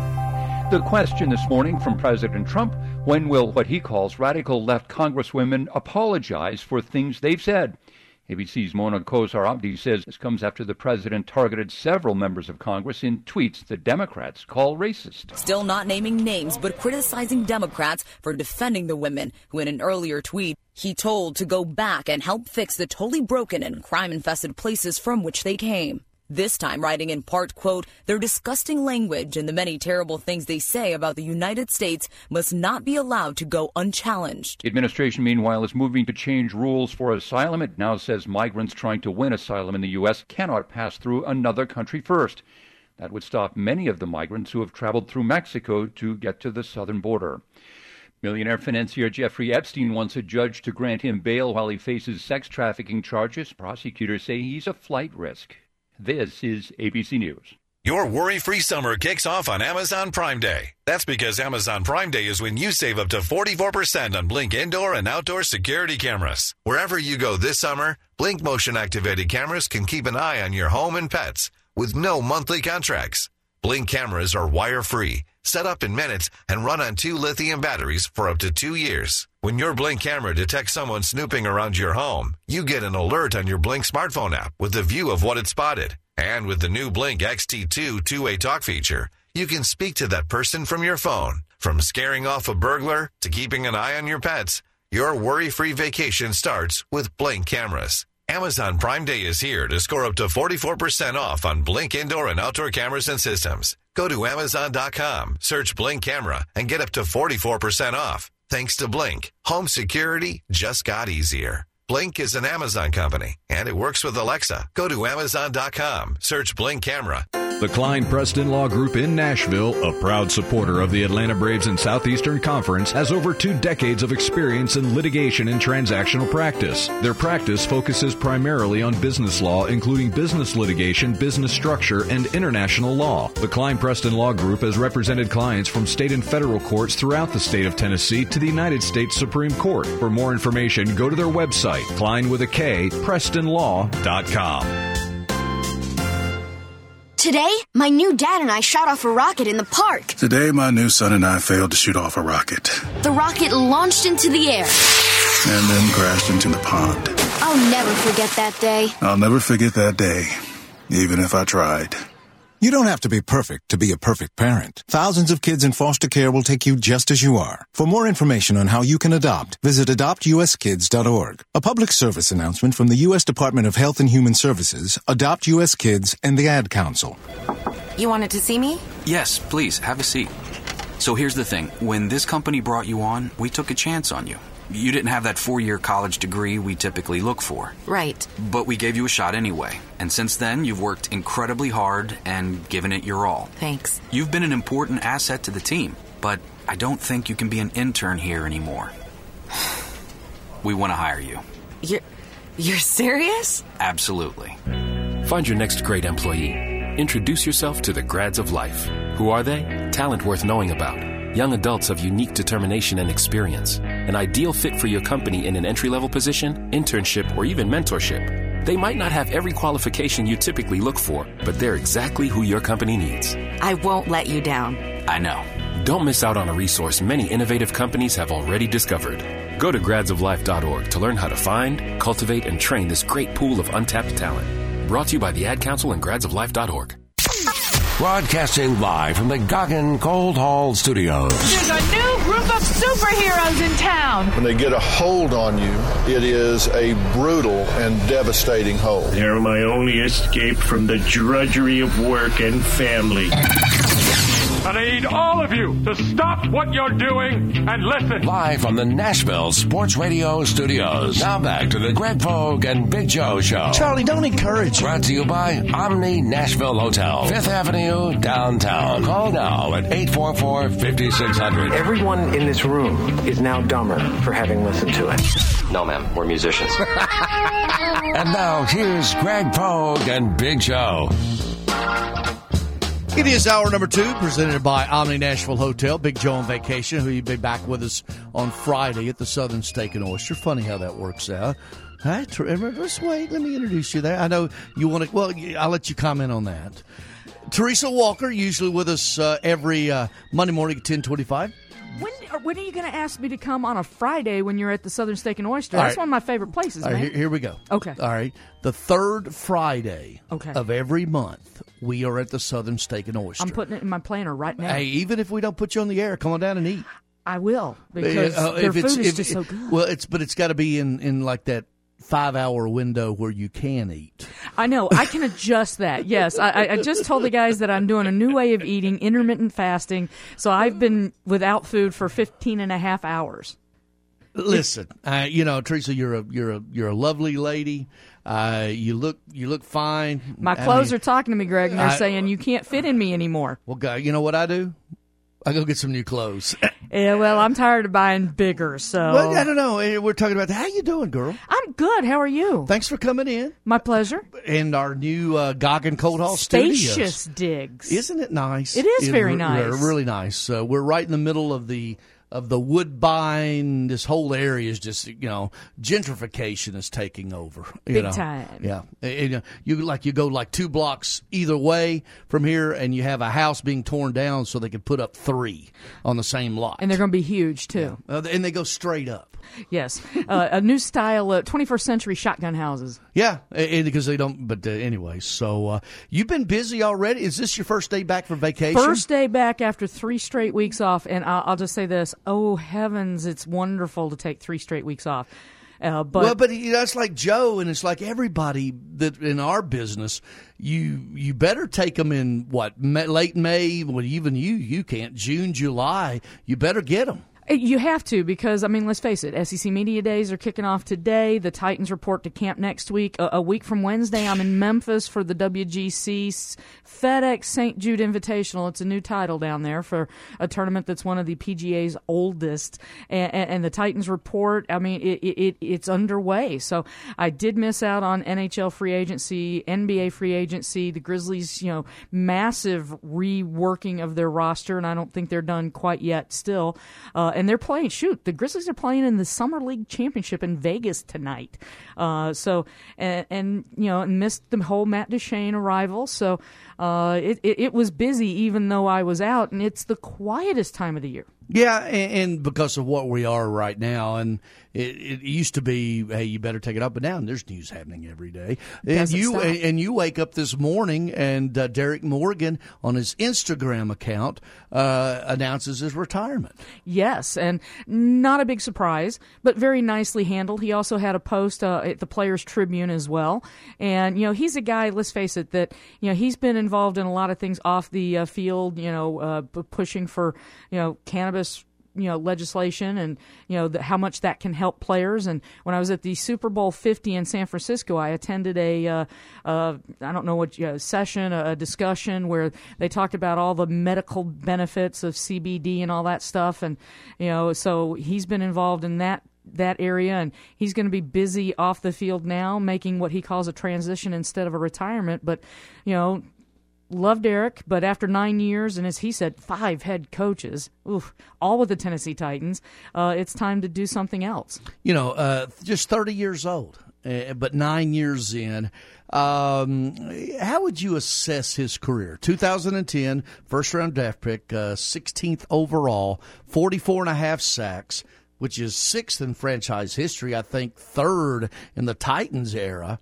Ryan. The question this morning from President Trump, when will what he calls radical left congresswomen apologize for things they've said? A B C's Mona Kozar-Abdi says this comes after the president targeted several members of Congress in tweets the Democrats call racist. Still not naming names, but criticizing Democrats for defending the women who in an earlier tweet he told to go back and help fix the totally broken and crime-infested places from which they came. This time writing in part, quote, their disgusting language and the many terrible things they say about the United States must not be allowed to go unchallenged. The administration, meanwhile, is moving to change rules for asylum. It now says migrants trying to win asylum in the U S cannot pass through another country first. That would stop many of the migrants who have traveled through Mexico to get to the southern border. Millionaire financier Jeffrey Epstein wants a judge to grant him bail while he faces sex trafficking charges. Prosecutors say he's a flight risk. This is A B C News. Your worry-free summer kicks off on Amazon Prime Day. That's because Amazon Prime Day is when you save up to forty-four percent on Blink indoor and outdoor security cameras. Wherever you go this summer, Blink motion-activated cameras can keep an eye on your home and pets with no monthly contracts. Blink cameras are wire-free, set up in minutes, and run on two lithium batteries for up to two years. When your Blink camera detects someone snooping around your home, you get an alert on your Blink smartphone app with a view of what it spotted. And with the new Blink X T two two-way talk feature, you can speak to that person from your phone. From scaring off a burglar to keeping an eye on your pets, your worry-free vacation starts with Blink cameras. Amazon Prime Day is here to score up to forty-four percent off on Blink indoor and outdoor cameras and systems. Go to Amazon dot com, search Blink Camera, and get up to forty-four percent off. Thanks to Blink, home security just got easier. Blink is an Amazon company, and it works with Alexa. Go to Amazon dot com, search Blink Camera. The Klein Preston Law Group in Nashville, a proud supporter of the Atlanta Braves and Southeastern Conference, has over two decades of experience in litigation and transactional practice. Their practice focuses primarily on business law, including business litigation, business structure, and international law. The Klein Preston Law Group has represented clients from state and federal courts throughout the state of Tennessee to the United States Supreme Court. For more information, go to their website, Klein with a K, preston law dot com. Today, my new dad and I shot off a rocket in the park. Today, my new son and I failed to shoot off a rocket. The rocket launched into the air. And then crashed into the pond. I'll never forget that day. I'll never forget that day, even if I tried. You don't have to be perfect to be a perfect parent. Thousands of kids in foster care will take you just as you are. For more information on how you can adopt, visit adopt u s kids dot org. A public service announcement from the U S Department of Health and Human Services, Adopt U S Kids, and the Ad Council. You wanted to see me? Yes, please, have a seat. So here's the thing. When this company brought you on, we took a chance on you. You didn't have that four-year college degree we typically look for. Right. But we gave you a shot anyway. And since then, you've worked incredibly hard and given it your all. Thanks. You've been an important asset to the team, but I don't think you can be an intern here anymore. We want to hire you. You're, you're serious? Absolutely. Find your next great employee. Introduce yourself to the Grads of Life. Who are they? Talent worth knowing about. Young adults of unique determination and experience. An ideal fit for your company in an entry-level position, internship, or even mentorship. They might not have every qualification you typically look for, but they're exactly who your company needs. I won't let you down. I know. Don't miss out on a resource many innovative companies have already discovered. Go to grads of life dot org to learn how to find, cultivate, and train this great pool of untapped talent. Brought to you by the Ad Council and grads of life dot org. Broadcasting live from the Goggin Gold Hall Studios. There's a new group of superheroes in town. When they get a hold on you, it is a brutal and devastating hold. They're my only escape from the drudgery of work and family. I need all of you to stop what you're doing and listen. Live from the Nashville Sports Radio Studios. Now back to the Greg Vogue and Big Joe Show. Charlie, don't encourage. Brought to you by Omni Nashville Hotel, Fifth Avenue, downtown. Call now at eight four four, five six zero zero. Everyone in this room is now dumber for having listened to it. No, ma'am. We're musicians. And now, here's Greg Vogue and Big Joe. It is hour number two, presented by Omni Nashville Hotel. Big Joe on vacation, who you'll be back with us on Friday at the Southern Steak and Oyster. Funny how that works out. Hi, let's wait. Let me introduce you there. I know you want to. Well, I'll let you comment on that. Teresa Walker, usually with us uh, every uh, Monday morning at ten twenty-five. When, when are you going to ask me to come on a Friday when you're at the Southern Steak and Oyster? All That's right. one of my favorite places, All right, man. here, here we go. Okay. All right. The third Friday Okay. of every month, we are at the Southern Steak and Oyster. I'm putting it in my planner right now. Hey, even if we don't put you on the air, come on down and eat. I will, because Uh, their if it's- food is if- just so good. Well, it's but it's got to be in, in like that five-hour window where you can eat. I know. I can adjust that. Yes. I, I- I just told the guys that I'm doing a new way of eating, intermittent fasting. So I've been without food for fifteen and a half hours. Listen, uh, you know, Teresa, you're a you're a you're a lovely lady. Uh, you look you look fine. My I clothes mean, are talking to me, Greg, and they're I- saying you can't fit in me anymore. Well, guy, you know what I do? I go get some new clothes. Yeah, well, I'm tired of buying bigger, so. Well, I don't know. Eh, We're talking about that. How you doing, girl? I'm good. How are you? Thanks for coming in. My pleasure. And our new uh, Goggin Cold Hall Spacious Studios. digs. Isn't it nice? It is very re- nice. Really nice. Uh, we're right in the middle of the of the Woodbine. This whole area is just, you know, gentrification is taking over. You Big know? time. Yeah. And, uh, you like you go like two blocks either way from here, and you have a house being torn down so they can put up three on the same lot. And they're going to be huge, too. Uh, and they go straight up. Yes. Uh, a new style, uh, twenty-first century shotgun houses. Yeah, and because they don't. But uh, anyway, so uh, you've been busy already. Is this your first day back from vacation? First day back after three straight weeks off, and I'll, I'll just say this: oh heavens, it's wonderful to take three straight weeks off. Uh, but well, but you know, it's like Joe, and it's like everybody that in our business. You you better take them in what May, late May. Well, even you you can't June, July. You better get them. You have to, because, I mean, let's face it, S E C Media Days are kicking off today. The Titans report to camp next week. A, a week from Wednesday, I'm in Memphis for the W G C FedEx Saint Jude Invitational. It's a new title down there for a tournament that's one of the P G A's oldest. And, and, and the Titans report, I mean, it, it it's underway. So I did miss out on N H L free agency, N B A free agency, the Grizzlies, you know, massive reworking of their roster, and I don't think they're done quite yet still. Uh, and they're playing, shoot, the Grizzlies are playing in the Summer League Championship in Vegas tonight. Uh, so, and, and, you know, missed the whole Matt Duchene arrival. So uh, it, it, it was busy even though I was out, and it's the quietest time of the year. Yeah, and, and because of what we are right now, and it, it used to be, hey, you better take it up and down. There's news happening every day, and Doesn't you stop. and, and you wake up this morning, and uh, Derek Morgan on his Instagram account uh, announces his retirement. Yes, and not a big surprise, but very nicely handled. He also had a post uh, at the Players Tribune as well, and you know he's a guy. Let's face it, that you know he's been involved in a lot of things off the uh, field. You know, uh, p- pushing for you know cannabis. You know, legislation and, you know, the, how much that can help players. And when I was at the Super Bowl fifty in San Francisco, I attended a, uh, uh, I don't know what, you know, session, a, a discussion where they talked about all the medical benefits of C B D and all that stuff. And, you know, so he's been involved in that that area, and he's going to be busy off the field now, making what he calls a transition instead of a retirement. But, you know, loved Eric, but after nine years, and as he said, five head coaches, oof, all with the Tennessee Titans, uh, it's time to do something else. You know, uh, just thirty years old, uh, but nine years in. Um, how would you assess his career? two thousand ten, first round draft pick, uh, sixteenth overall, forty-four and a half sacks, which is sixth in franchise history, I think third in the Titans era.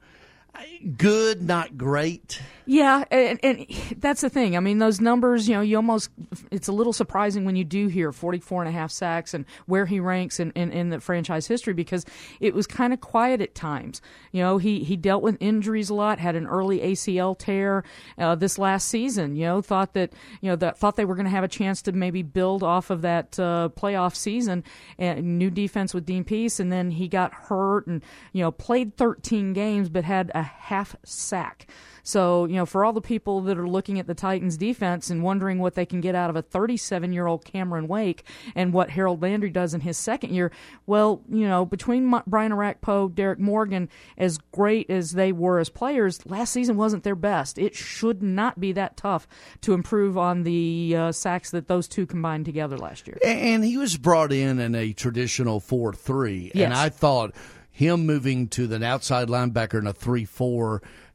Good, not great. Yeah, and, and that's the thing. I mean, those numbers, you know, you almost, it's a little surprising when you do hear forty-four and a half sacks and where he ranks in, in, in the franchise history, because it was kind of quiet at times. You know, he, he dealt with injuries a lot, had an early A C L tear uh, this last season, you know, thought that, you know, that thought they were going to have a chance to maybe build off of that uh, playoff season, and new defense with Dean Pease, and then he got hurt and, you know, played thirteen games but had a half sack. So, you know, for all the people that are looking at the Titans defense and wondering what they can get out of a thirty-seven-year-old Cameron Wake and what Harold Landry does in his second year, well, you know, between Brian Orakpo, Derek Morgan, as great as they were as players, last season wasn't their best. It should not be that tough to improve on the uh, sacks that those two combined together last year. And he was brought in in a traditional four three, Yes. and I thought him moving to the outside linebacker in a three four,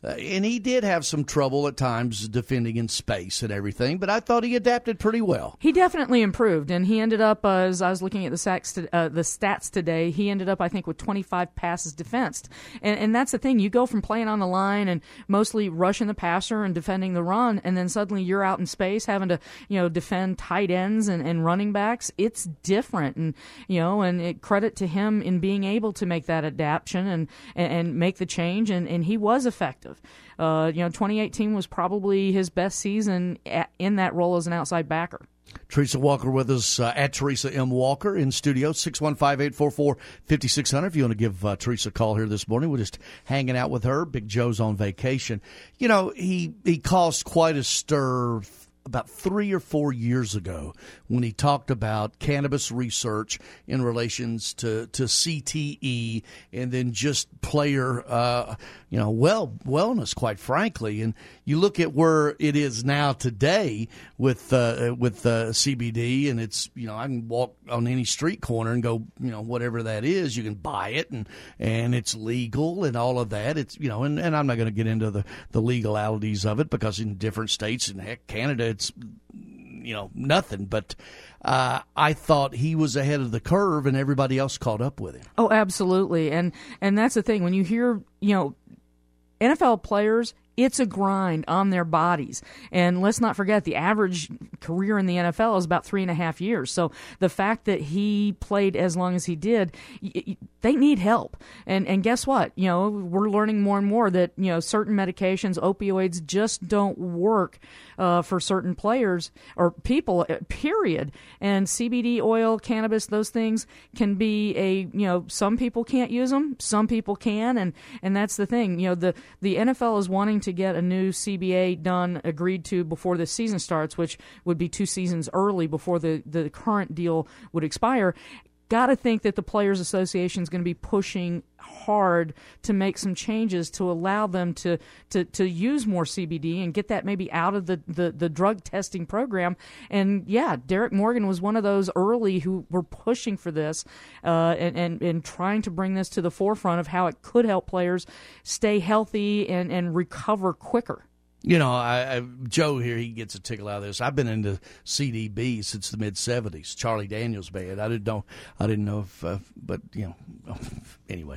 uh, and he did have some trouble at times defending in space and everything, but I thought he adapted pretty well. He definitely improved, and he ended up, uh, as I was looking at the stats, to, uh, the stats today, he ended up, I think, with twenty-five passes defensed. And, and that's the thing. You go from playing on the line and mostly rushing the passer and defending the run, and then suddenly you're out in space having to, you know, defend tight ends and, and running backs. It's different, and, you know, and it, credit to him in being able to make that adaptation and, and, and make the change, and, and he was effective. Uh, you know, twenty eighteen was probably his best season at, in that role as an outside backer. Teresa Walker with us uh, at Teresa M. Walker in studio, six one five, eight four four, five six zero zero. If you want to give uh, Teresa a call here this morning, we're just hanging out with her. Big Joe's on vacation. You know, he, he caused quite a stir about three or four years ago when he talked about cannabis research in relations to, to C T E and then just player, uh, you know, well wellness, quite frankly. And you look at where it is now today with uh, with uh, C B D, and it's, you know, I can walk on any street corner and go, you know, whatever that is, you can buy it, and and it's legal and all of that. It's, you know, and, and I'm not going to get into the, the legalities of it because in different states, and heck, Canada, it's, you know, nothing. But uh, I thought he was ahead of the curve and everybody else caught up with him. Oh, absolutely. And and that's the thing. When you hear, you know, N F L players, it's a grind on their bodies. And let's not forget, the average career in the N F L is about three and a half years. So the fact that he played as long as he did, they need help. And and guess what? You know, we're learning more and more that, you know, certain medications, opioids, just don't work uh, for certain players or people, period. And C B D oil, cannabis, those things can be a, you know, some people can't use them, some people can. And, and that's the thing. You know, the, the N F L is wanting to get a new C B A done, agreed to before the season starts, which would be two seasons early before the, the current deal would expire. Got to think that the Players Association is going to be pushing hard to make some changes to allow them to, to, to use more C B D and get that maybe out of the, the, the drug testing program. And, yeah, Derek Morgan was one of those early who were pushing for this uh, and, and, and trying to bring this to the forefront of how it could help players stay healthy and, and recover quicker. You know, I, I, Joe here, he gets a tickle out of this. I've been into C D B since the mid seventies. Charlie Daniels band. I didn't know. I didn't know if, uh, but you know. Anyway,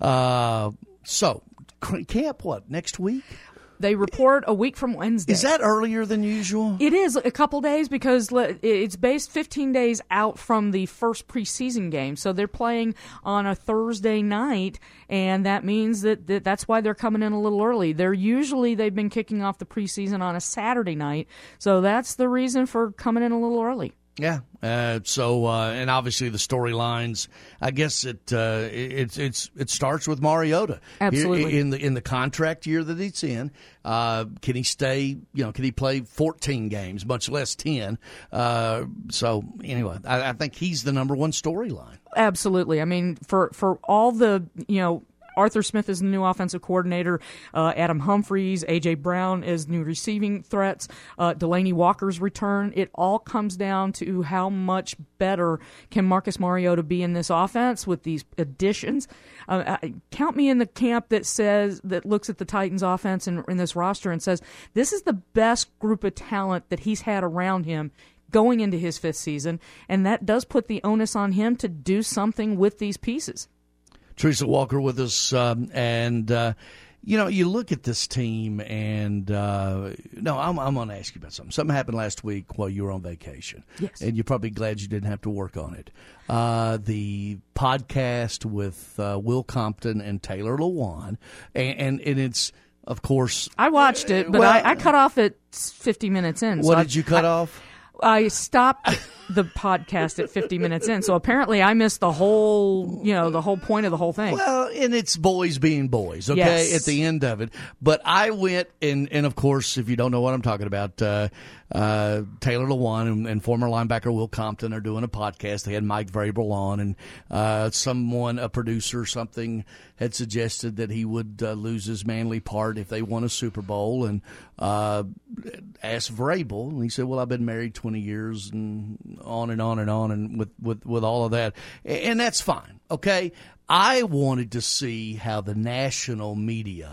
uh, so camp what next week? They report a week from Wednesday. Is that earlier than usual? It is a couple days because it's based fifteen days out from the first preseason game. So they're playing on a Thursday night, and that means that, that that's why they're coming in a little early. They're usually, they've been kicking off the preseason on a Saturday night. So that's the reason for coming in a little early. Yeah. Uh, so, uh, and obviously the storylines, I guess it, uh, it, it's, it starts with Mariota. Absolutely. In the, in the contract year that he's in, uh, can he stay, you know, can he play fourteen games, much less ten? Uh, so anyway, I, I think he's the number one storyline. Absolutely. I mean, for, for all the, you know, Arthur Smith is the new offensive coordinator. Uh, Adam Humphries, A J. Brown is new receiving threats. Uh, Delaney Walker's return. It all comes down to how much better can Marcus Mariota be in this offense with these additions. Uh, count me in the camp that says that looks at the Titans offense in, in this roster and says this is the best group of talent that he's had around him going into his fifth season, and that does put the onus on him to do something with these pieces. Teresa Walker with us, um, and uh, you know, you look at this team, and uh, no, I'm, I'm going to ask you about something. Something happened last week while you were on vacation, yes, and you're probably glad you didn't have to work on it. Uh, the podcast with uh, Will Compton and Taylor Lewan, and, and and it's of course I watched it, but well, I, I cut off at fifty minutes in. What so did you cut I, off? I stopped the podcast at fifty minutes in, so apparently I missed the whole, you know, the whole point of the whole thing. Well, and it's boys being boys, okay, yes, at the end of it. But I went, and, and of course, if you don't know what I'm talking about, uh, uh, Taylor Lewan and, and former linebacker Will Compton are doing a podcast. They had Mike Vrabel on, and uh, someone, a producer or something, had suggested that he would uh, lose his manly part if they won a Super Bowl, and uh, asked Vrabel, and he said, well, I've been married twenty years, and on and on and on, and with, with, with all of that. And that's fine, okay? I wanted to see how the national media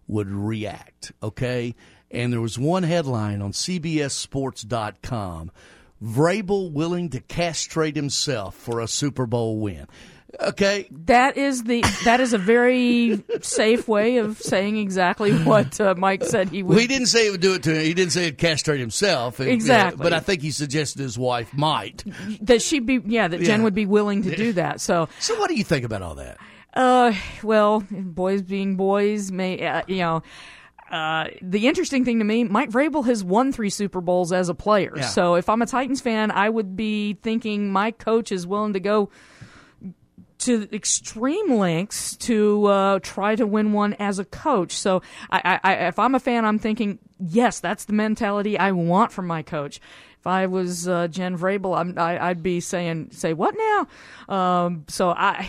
would react, okay? And there was one headline on C B S Sports dot com, Vrabel willing to castrate himself for a Super Bowl win. Okay, that is the that is a very safe way of saying exactly what uh, Mike said he would. Well, he didn't say he would do it to him. He didn't say he'd castrate himself. Exactly, uh, but I think he suggested his wife might that she'd be yeah that Jen yeah. would be willing to do that. So, so what do you think about all that? Uh, well, boys being boys, may uh, you know. Uh, the interesting thing to me, Mike Vrabel has won three Super Bowls as a player. Yeah. So if I'm a Titans fan, I would be thinking my coach is willing to go to extreme lengths to uh, try to win one as a coach. So I, I, if I'm a fan, I'm thinking, yes, that's the mentality I want from my coach. If I was uh, Jen Vrabel, I'm, I, I'd be saying, say what now? Um, so I...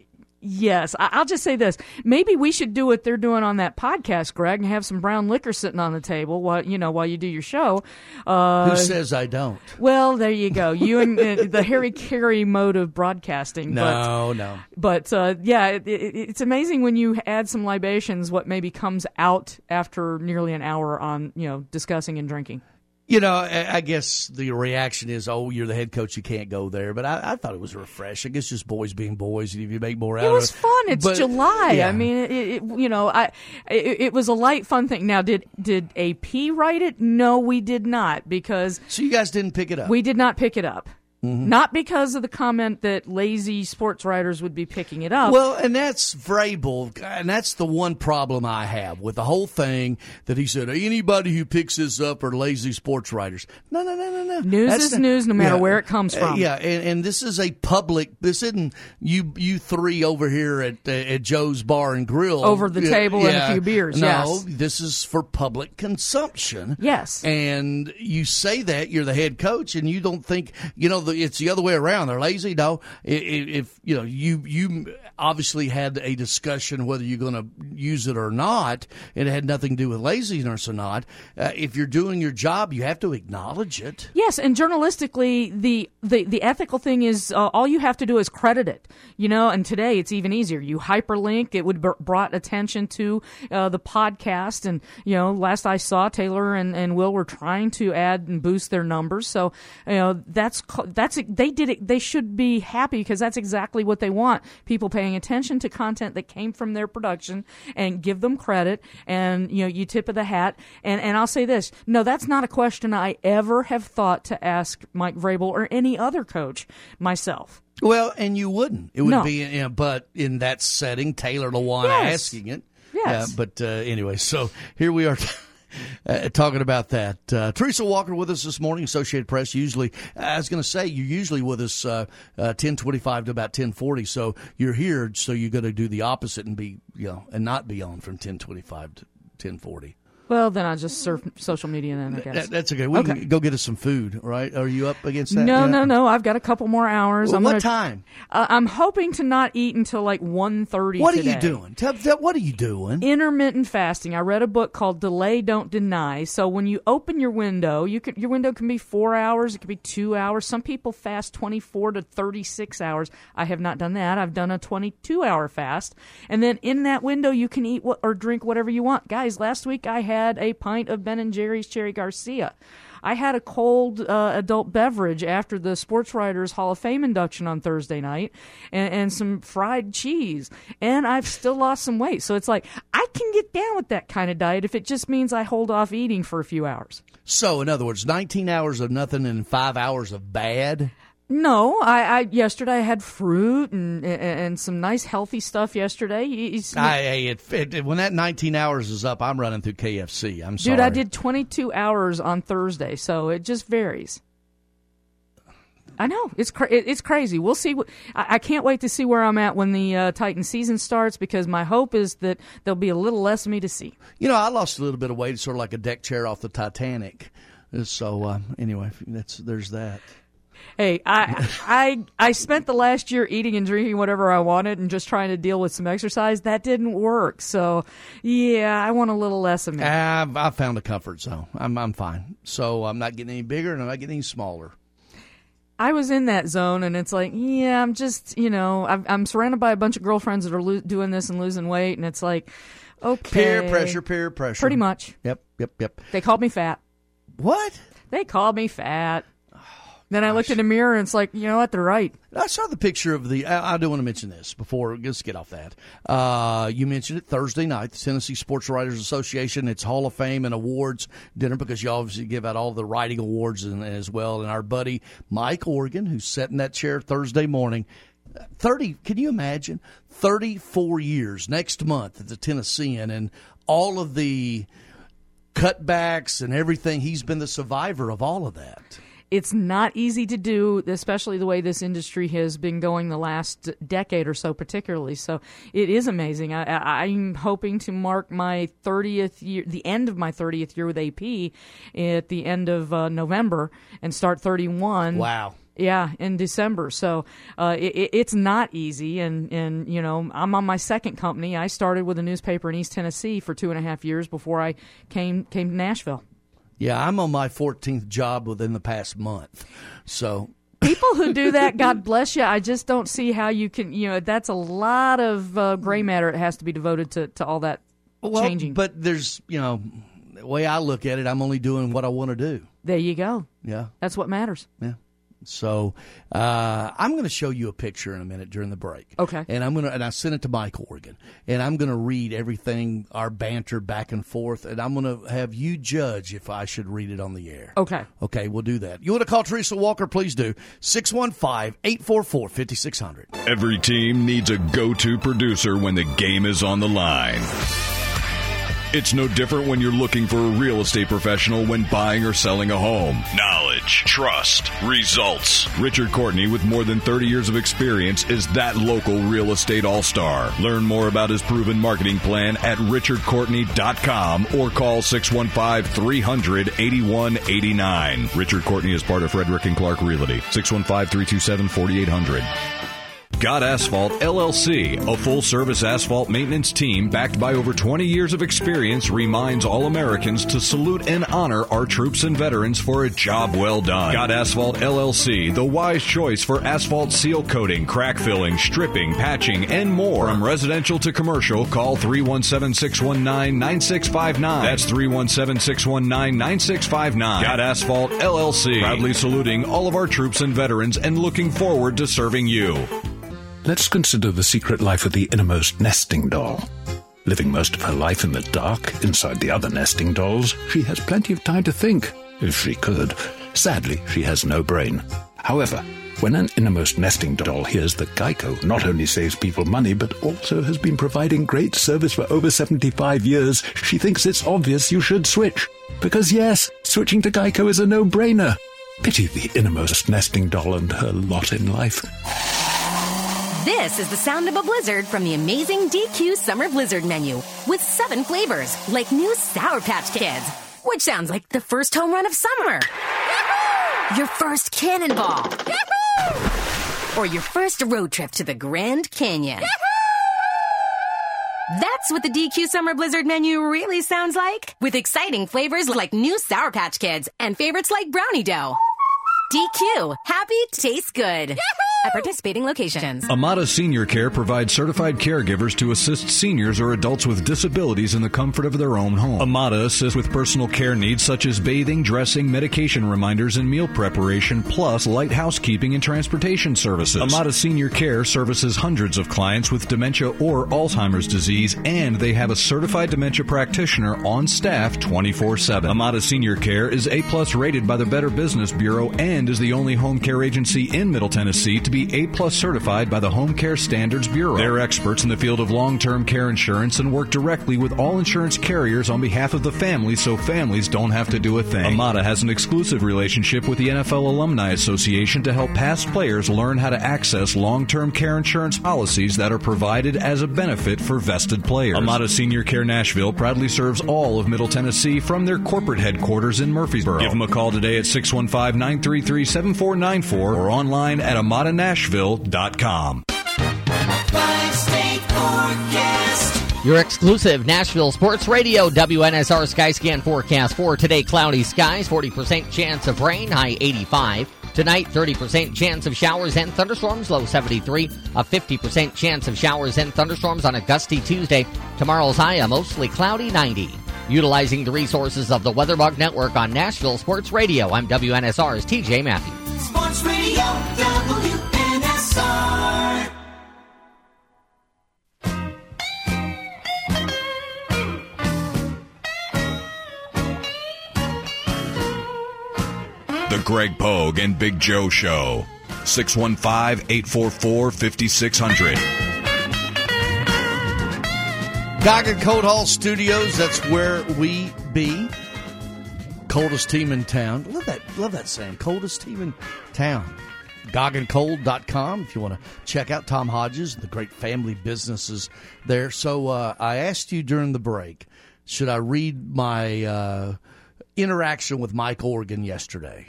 Yes, I'll just say this. Maybe we should do what they're doing on that podcast, Greg, and have some brown liquor sitting on the table while you know while you do your show. Uh, Who says I don't? Well, there you go. You and uh, the Harry Carey mode of broadcasting. No, but, no. But uh, yeah, it, it, it's amazing when you add some libations. What maybe comes out after nearly an hour on you know discussing and drinking. You know, I guess the reaction is, oh, you're the head coach, you can't go there. But I, I thought it was refreshing. It's just boys being boys, and if you make more out of it. It was fun. It's but, July. Yeah. I mean, it, it, you know, I it, it was a light, fun thing. Now, did did A P write it? No, we did not, because so you guys didn't pick it up. We did not pick it up. Mm-hmm. Not because of the comment that lazy sports writers would be picking it up. Well, and that's Vrabel, and that's the one problem I have with the whole thing that he said, anybody who picks this up are lazy sports writers. No, no, no, no, no. News that's is not, news no matter yeah, where it comes from. Uh, yeah, and, and this is a public, this isn't you you three over here at uh, at Joe's Bar and Grill. Over the table yeah, and a few beers, no, yes. this is for public consumption. Yes. And you say that, you're the head coach, and you don't think, you know, the, it's the other way around. They're lazy. No, if, if you know, you you obviously had a discussion whether you're going to use it or not. It had nothing to do with laziness or not. Uh, if you're doing your job, you have to acknowledge it. Yes, and journalistically, the the, the ethical thing is uh, all you have to do is credit it. You know, and today it's even easier. You hyperlink. It would b- brought attention to uh, the podcast, and you know, last I saw, Taylor and, and Will were trying to add and boost their numbers. So you know, that's that's they did it. They should be happy because that's exactly what they want. People paying attention to content that came from their production and give them credit, and you know, you tip of the hat. And, and I'll say this, no, that's not a question I ever have thought to ask Mike Vrabel or any other coach myself. Well, and you wouldn't. It would No. be, you know, but in that setting, Taylor Lewan Yes. asking it. Yes. Uh, but uh, anyway, so here we are. Uh, talking about that. Uh, Teresa Walker with us this morning, Associated Press. Usually, I was going to say, you're usually with us uh, uh, ten twenty-five to about ten forty, so you're here, so you're going to do the opposite and be, you know, and not be on from ten twenty-five to ten forty. Well, then I'll just surf social media then, I guess. That, that's okay. We Okay. can go get us some food, right? Are you up against that? No, Yeah. no, no. I've got a couple more hours. Well, I'm what gonna, time? Uh, I'm hoping to not eat until like one thirty What today. are you doing? Tell, tell, what are you doing? Intermittent fasting. I read a book called Delay, Don't Deny. So when you open your window, you can, your window can be four hours. It can be two hours. Some people fast twenty-four to thirty-six hours. I have not done that. I've done a twenty-two hour fast. And then in that window, you can eat what, or drink whatever you want. Guys, last week I had a pint of Ben and Jerry's Cherry Garcia. I had a cold uh, adult beverage after the Sports Writers Hall of Fame induction on Thursday night, and, and some fried cheese, and I've still lost some weight. So it's like, I can get down with that kind of diet if it just means I hold off eating for a few hours. So, in other words, nineteen hours of nothing and five hours of bad? No, I, I yesterday I had fruit and and, and some nice healthy stuff yesterday. It's- I, hey, it, it, when that nineteen hours is up, I'm running through K F C. I'm sorry. Dude, I did twenty-two hours on Thursday, so it just varies. I know it's cra- it's crazy. We'll see. What, I-, I can't wait to see where I'm at when the uh, Titan season starts, because my hope is that there'll be a little less of me to see. You know, I lost a little bit of weight, sort of like a deck chair off the Titanic. So uh, anyway, that's there's that. Hey, I I I spent the last year eating and drinking whatever I wanted and just trying to deal with some exercise. That didn't work. So, yeah, I want a little less of me. I've, I've found a comfort zone. I'm I'm fine. So I'm not getting any bigger and I'm not getting any smaller. I was in that zone, and it's like, yeah, I'm just, you know, I'm, I'm surrounded by a bunch of girlfriends that are lo- doing this and losing weight, and it's like, Okay. Peer pressure, peer pressure. Pretty much. Yep, yep, yep. They called me fat. What? They called me fat. Then I looked in the mirror, and it's like, you know what? They're right. I saw the picture of the. I, I do want to mention this before. Let's get off that. Uh, you mentioned it Thursday night, the Tennessee Sports Writers Association. It's Hall of Fame and awards dinner because you obviously give out all the writing awards and, as well. And our buddy Mike Organ, who sat in that chair Thursday morning, thirty. Can you imagine? Thirty-four years next month at the Tennessean, and all of the cutbacks and everything. He's been the survivor of all of that. It's not easy to do, especially the way this industry has been going the last decade or so, particularly. So it is amazing. I, I, I'm hoping to mark my thirtieth year, the end of my thirtieth year with A P at the end of uh, November and start thirty-one. Wow. Yeah, in December. So uh, it, it's not easy. And, and, you know, I'm on my second company. I started with a newspaper in East Tennessee for two and a half years before I came came to Nashville. Yeah, I'm on my fourteenth job within the past month. So people who do that, God bless you. I just don't see how you can, you know, that's a lot of uh, gray matter. It has to be devoted to, to all that well, changing. But there's, you know, the way I look at it, I'm only doing what I want to do. There you go. Yeah. That's what matters. Yeah. So uh, I'm going to show you a picture in a minute during the break. Okay. And I'm going to and I sent it to Mike Organ, and I'm going to read everything, our banter back and forth, and I'm going to have you judge if I should read it on the air. Okay. Okay, we'll do that. You want to call Teresa Walker? Please do. six one five, eight four four, five six zero zero. Every team needs a go-to producer when the game is on the line. It's no different when you're looking for a real estate professional when buying or selling a home. Knowledge, trust, results. Richard Courtney, with more than thirty years of experience, is that local real estate all-star. Learn more about his proven marketing plan at richard courtney dot com or call six one five, three hundred, eighty-one eighty-nine. Richard Courtney is part of Frederick and Clark Realty. six one five, three two seven, four eight zero zero. God Asphalt L L C, a full-service asphalt maintenance team backed by over twenty years of experience, reminds all Americans to salute and honor our troops and veterans for a job well done. God Asphalt L L C, the wise choice for asphalt seal coating, crack filling, stripping, patching, and more. From residential to commercial, call three one seven, six one nine, nine six five nine. That's three one seven, six one nine, nine six five nine. God Asphalt L L C, proudly saluting all of our troops and veterans and looking forward to serving you. Let's consider the secret life of the innermost nesting doll. Living most of her life in the dark, inside the other nesting dolls, she has plenty of time to think, if she could. Sadly, she has no brain. However, when an innermost nesting doll hears that Geico not only saves people money, but also has been providing great service for over seventy-five years, she thinks it's obvious you should switch. Because yes, switching to Geico is a no-brainer. Pity the innermost nesting doll and her lot in life. This is the sound of a blizzard from the amazing D Q Summer Blizzard menu with seven flavors, like new Sour Patch Kids, which sounds like the first home run of summer. Yahoo! Your first cannonball. Yahoo! Or your first road trip to the Grand Canyon. Yahoo! That's what the D Q Summer Blizzard menu really sounds like, with exciting flavors like new Sour Patch Kids and favorites like brownie dough. D Q. Happy tastes good. Yahoo! At participating locations. Amada Senior Care provides certified caregivers to assist seniors or adults with disabilities in the comfort of their own home. Amada assists with personal care needs such as bathing, dressing, medication reminders, and meal preparation, plus light housekeeping and transportation services. Amada Senior Care services hundreds of clients with dementia or Alzheimer's disease, and they have a certified dementia practitioner on staff twenty-four seven. Amada Senior Care is A-plus rated by the Better Business Bureau and is the only home care agency in Middle Tennessee to be A-plus certified by the Home Care Standards Bureau. They're experts in the field of long-term care insurance and work directly with all insurance carriers on behalf of the family so families don't have to do a thing. Amada has an exclusive relationship with the N F L Alumni Association to help past players learn how to access long-term care insurance policies that are provided as a benefit for vested players. Amada Senior Care Nashville proudly serves all of Middle Tennessee from their corporate headquarters in Murfreesboro. Give them a call today at six one five, nine three three, seven four nine four or online at amada nashville dot com. Five-state forecast. Your exclusive Nashville Sports Radio W N S R Skyscan forecast for today. Cloudy skies, forty percent chance of rain, high eighty-five. Tonight, thirty percent chance of showers and thunderstorms, low seventy-three. A fifty percent chance of showers and thunderstorms on a gusty Tuesday. Tomorrow's high, a mostly cloudy ninety. Utilizing the resources of the WeatherBug Network on Nashville Sports Radio, I'm W N S R's T J Matthews. Sports Radio W N S R. The Greg Pogue and Big Joe Show. six one five, eight four four, five six zero zero. Goggin Cold Hall Studios, that's where we be. Coldest team in town. Love that, love that saying. Coldest team in town. Goggin Cold dot com if you want to check out Tom Hodges and the great family businesses there. So uh, I asked you during the break, should I read my uh, interaction with Mike Organ yesterday?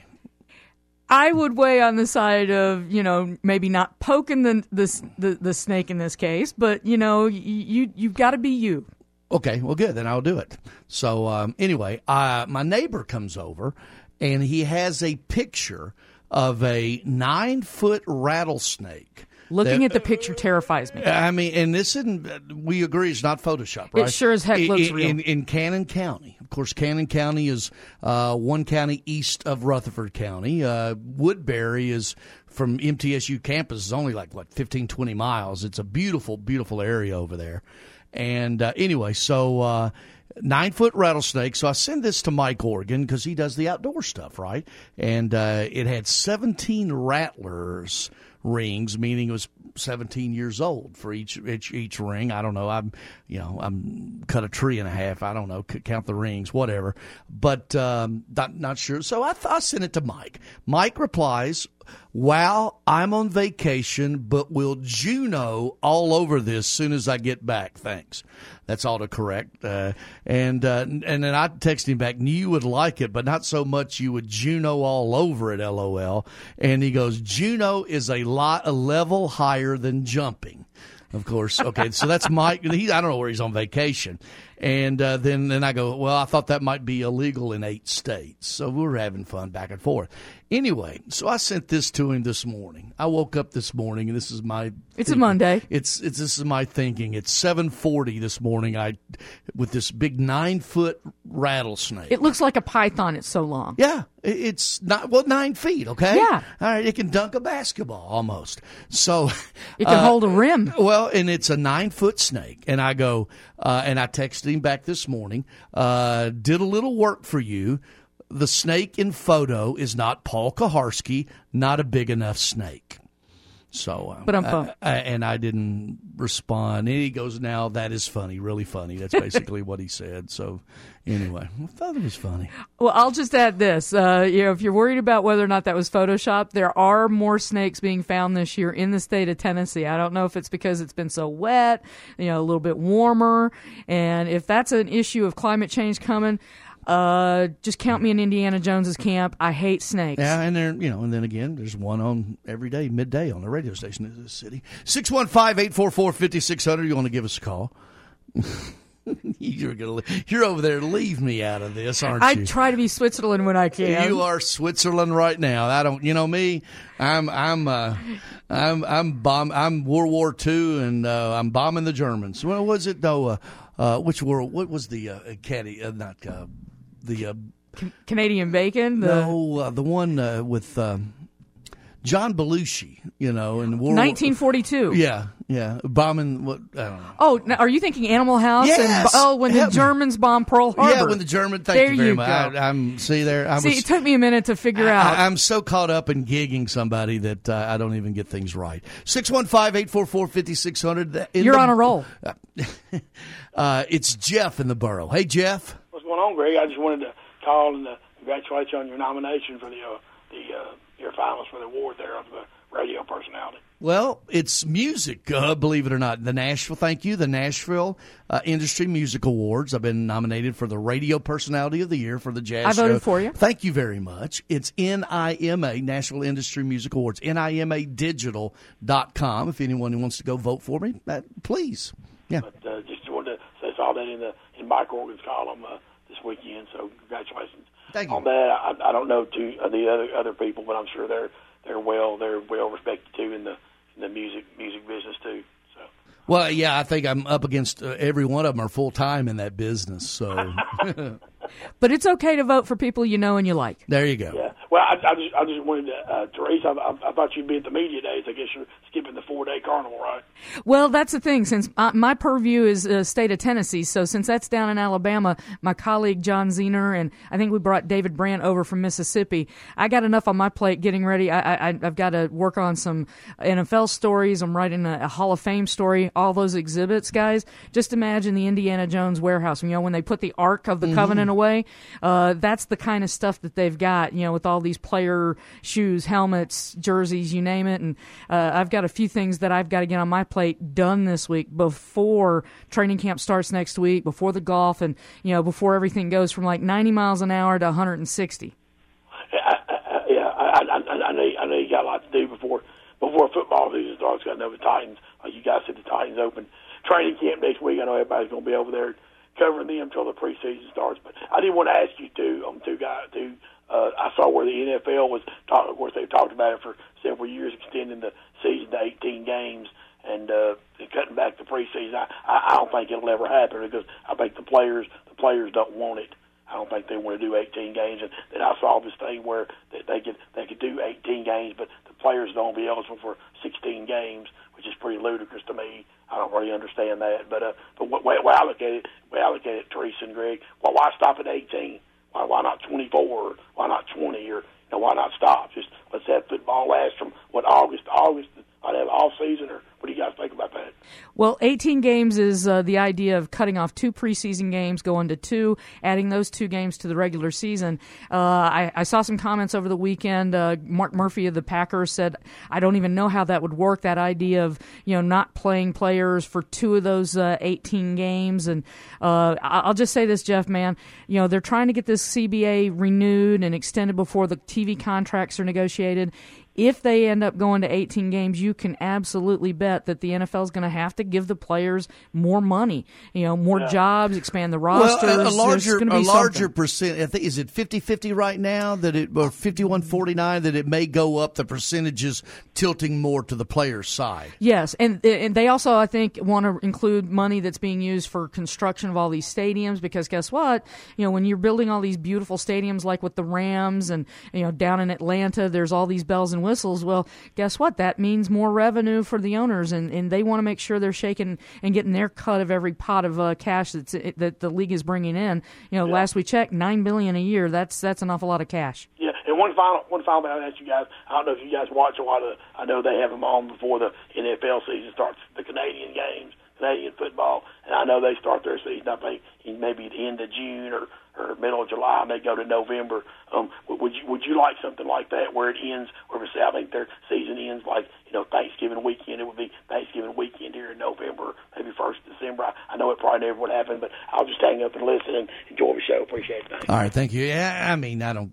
I would weigh on the side of, you know, maybe not poking the the the, the snake in this case, but, you know, you, you've got to be you. Okay, well, good. Then I'll do it. So um, anyway, uh, my neighbor comes over, and he has a picture of a nine-foot rattlesnake. Looking that, at the picture terrifies me. I mean, and this isn't, we agree it's not Photoshop, right? It sure as heck looks in, real. In, in Cannon County. Of course, Cannon County is uh, one county east of Rutherford County. Uh, Woodbury is from M T S U campus is only like, what, fifteen, twenty miles. It's a beautiful, beautiful area over there. And uh, anyway, so uh, nine-foot rattlesnake. So I send this to Mike Organ because he does the outdoor stuff, right? And uh, it had seventeen rattlers rings, meaning it was seventeen years old for each each, each ring. I don't know. I'm, you know, I'm cut a tree in a half. I don't know. Count the rings, whatever. But um, not not sure. So I, th- I sent it to Mike. Mike replies, "Wow, I'm on vacation, but will Juno all over this soon as I get back? Thanks." That's autocorrect. Uh, and uh, and then I texted him back, "You would like it, but not so much you would Juno all over it, LOL." And he goes, "Juno is a lot, a level higher than jumping." Of course. Okay, so that's Mike. He, I don't know where he's on vacation. And uh, then, then I go, well, I thought that might be illegal in eight states. So we were having fun back and forth. Anyway, so I sent this to him this morning. I woke up this morning, and this is my It's thinking. a Monday. It's it's this is my thinking. It's seven forty this morning. I with this big nine foot rattlesnake. It looks like a python. It's so long. Yeah, it- it's not well nine feet. Okay. Yeah. All right. It can dunk a basketball almost. So It can uh, hold a rim. Well, and it's a nine foot snake. And I go, uh, and I texted him back this morning. Uh, did a little work for you. The snake in photo is not Paul Kaharski, not a big enough snake. So, uh, But I'm fun. I, I, and I didn't respond. And he goes, "Now that is funny, really funny." That's basically what he said. So, anyway, I thought it was funny. Well, I'll just add this. Uh, you know, if you're worried about whether or not that was Photoshop, there are more snakes being found this year in the state of Tennessee. I don't know if it's because it's been so wet, you know, a little bit warmer. And if that's an issue of climate change coming, uh, just count me in Indiana Jones's camp. I hate snakes. Yeah, and there, you know, and then again, there's one on every day, midday, on the radio station in this city. six one five, eight four four, five six zero zero. You want to give us a call? You're gonna, you're over there to leave me out of this, aren't I you? try to be Switzerland when I can. You are Switzerland right now. I don't, you know me. I'm, I'm, uh, I'm, I'm bomb. I'm World War Two, and uh, I'm bombing the Germans. What was it though? Uh, uh, which world? What was the uh, caddy? Uh, not uh, the uh, Can- Canadian bacon. The no, uh, the one uh, with um, John Belushi. You know, in World nineteen forty-two. War, yeah, yeah, bombing. What I don't know. Oh, now, are you thinking Animal House? Yes! And, oh, when Help the me. Germans bombed Pearl Harbor. Yeah, when the German. Thank there you very you much. go. I, I'm see there. I See, was, it took me a minute to figure out. I, I'm so caught up in gigging somebody that uh, I don't even get things right. six one five, eight four four, five six zero zero. You're on a roll. uh, it's Jeff in the borough. Hey, Jeff. What's going on, Greg? I just wanted to call and uh, congratulate you on your nomination for the uh, the uh, your finalist for the award there of the radio personality. Well, it's music, uh, believe it or not. The Nashville, thank you, the Nashville uh, Industry Music Awards. I've been nominated for the Radio Personality of the Year for the Jazz I Show. voted for you. Thank you very much. It's N I M A, Nashville Industry Music Awards, N I M A digital dot com. If anyone who wants to go vote for me, uh, please. Yeah. But uh, just wanted to say saw that in the in Mike Organ's column uh, this weekend. So congratulations Thank you. on that. I, I don't know too, uh, the other other people, but I'm sure they're they're well they're well respected too in the in the music music business too. So. Well, yeah, I think I'm up against uh, every one of them are full time in that business. So, but it's okay to vote for people you know and you like. There you go. Yeah. Well, I, I just I just wanted to, uh, Teresa. I, I, I thought you'd be at the media days. I guess you're skipping the four day carnival, right? Well, that's the thing. Since uh, my purview is uh, state of Tennessee, so since that's down in Alabama, my colleague John Zener and I think we brought David Brandt over from Mississippi. I got enough on my plate getting ready. I, I, I've got to work on some N F L stories. I'm writing a, a Hall of Fame story. All those exhibits, guys. Just imagine the Indiana Jones warehouse. You know, when they put the Ark of the mm-hmm. Covenant away, uh, that's the kind of stuff that they've got. You know, with all these player shoes, helmets, jerseys, you name it. And uh, I've got a few things that I've got to get on my plate done this week before training camp starts next week, before the golf, and, you know, before everything goes from like ninety miles an hour to one hundred sixty. Yeah, I, I, yeah, I, I, I, know, I know you got a lot to do before before football season starts. I know the Titans, like you guys said, the Titans open training camp next week. I know everybody's going to be over there covering them until the preseason starts. But I did want to ask you, too, on two guys, too. Uh, I saw where the N F L was talking. Of course, they've talked about it for several years, extending the season to eighteen games and uh, cutting back the preseason. I, I don't think it'll ever happen because I think the players the players don't want it. I don't think they want to do eighteen games. And then I saw this thing where they could they could do eighteen games, but the players don't be eligible for sixteen games, which is pretty ludicrous to me. I don't really understand that. But uh, but way, way I look at it, way I look at it, Teresa and Greg, well, why stop at eighteen? Why, why not twenty-four? Why not twenty? Or you know, why not stop? Just let's have football last from what August to August. I'd have all season, or what do you guys think about that? Well, eighteen games is uh, the idea of cutting off two preseason games, going to two, adding those two games to the regular season. Uh, I, I saw some comments over the weekend. Uh, Mark Murphy of the Packers said, I don't even know how that would work, that idea of, you know, not playing players for two of those uh, eighteen games. And uh, I'll just say this, Jeff, man, you know, they're trying to get this C B A renewed and extended before the T V contracts are negotiated. If they end up going to eighteen games, you can absolutely bet that the N F L is going to have to give the players more money, you know, more yeah. jobs, expand the rosters. Well, a larger, a larger percent. I think, is it fifty-fifty right now that it, or fifty-one forty-nine that it may go up? The percentages tilting more to the players' side. Yes, and and they also, I think, want to include money that's being used for construction of all these stadiums, because guess what? You know, when you're building all these beautiful stadiums like with the Rams and, you know, down in Atlanta, there's all these bells and whistles. Well, guess what? That means more revenue for the owners, and, and they want to make sure they're shaking and getting their cut of every pot of uh, cash that's, that the league is bringing in. You know, yeah. last we checked, nine billion dollars a year. That's that's an awful lot of cash. Yeah, and one final one final thing I'll ask you guys. I don't know if you guys watch a lot of. I know they have them on before the N F L season starts. The Canadian games, Canadian football, and I know they start their season. I think in maybe the end of June or. or middle of July, may go to November. Um, would you would you like something like that where it ends, where we say I think their season ends like, you know, Thanksgiving weekend? It would be Thanksgiving weekend here in November, maybe first of December. I, I know it probably never would happen, but I'll just hang up and listen and enjoy the show. Appreciate it. Thanks. All right, thank you. Yeah, I mean, I don't.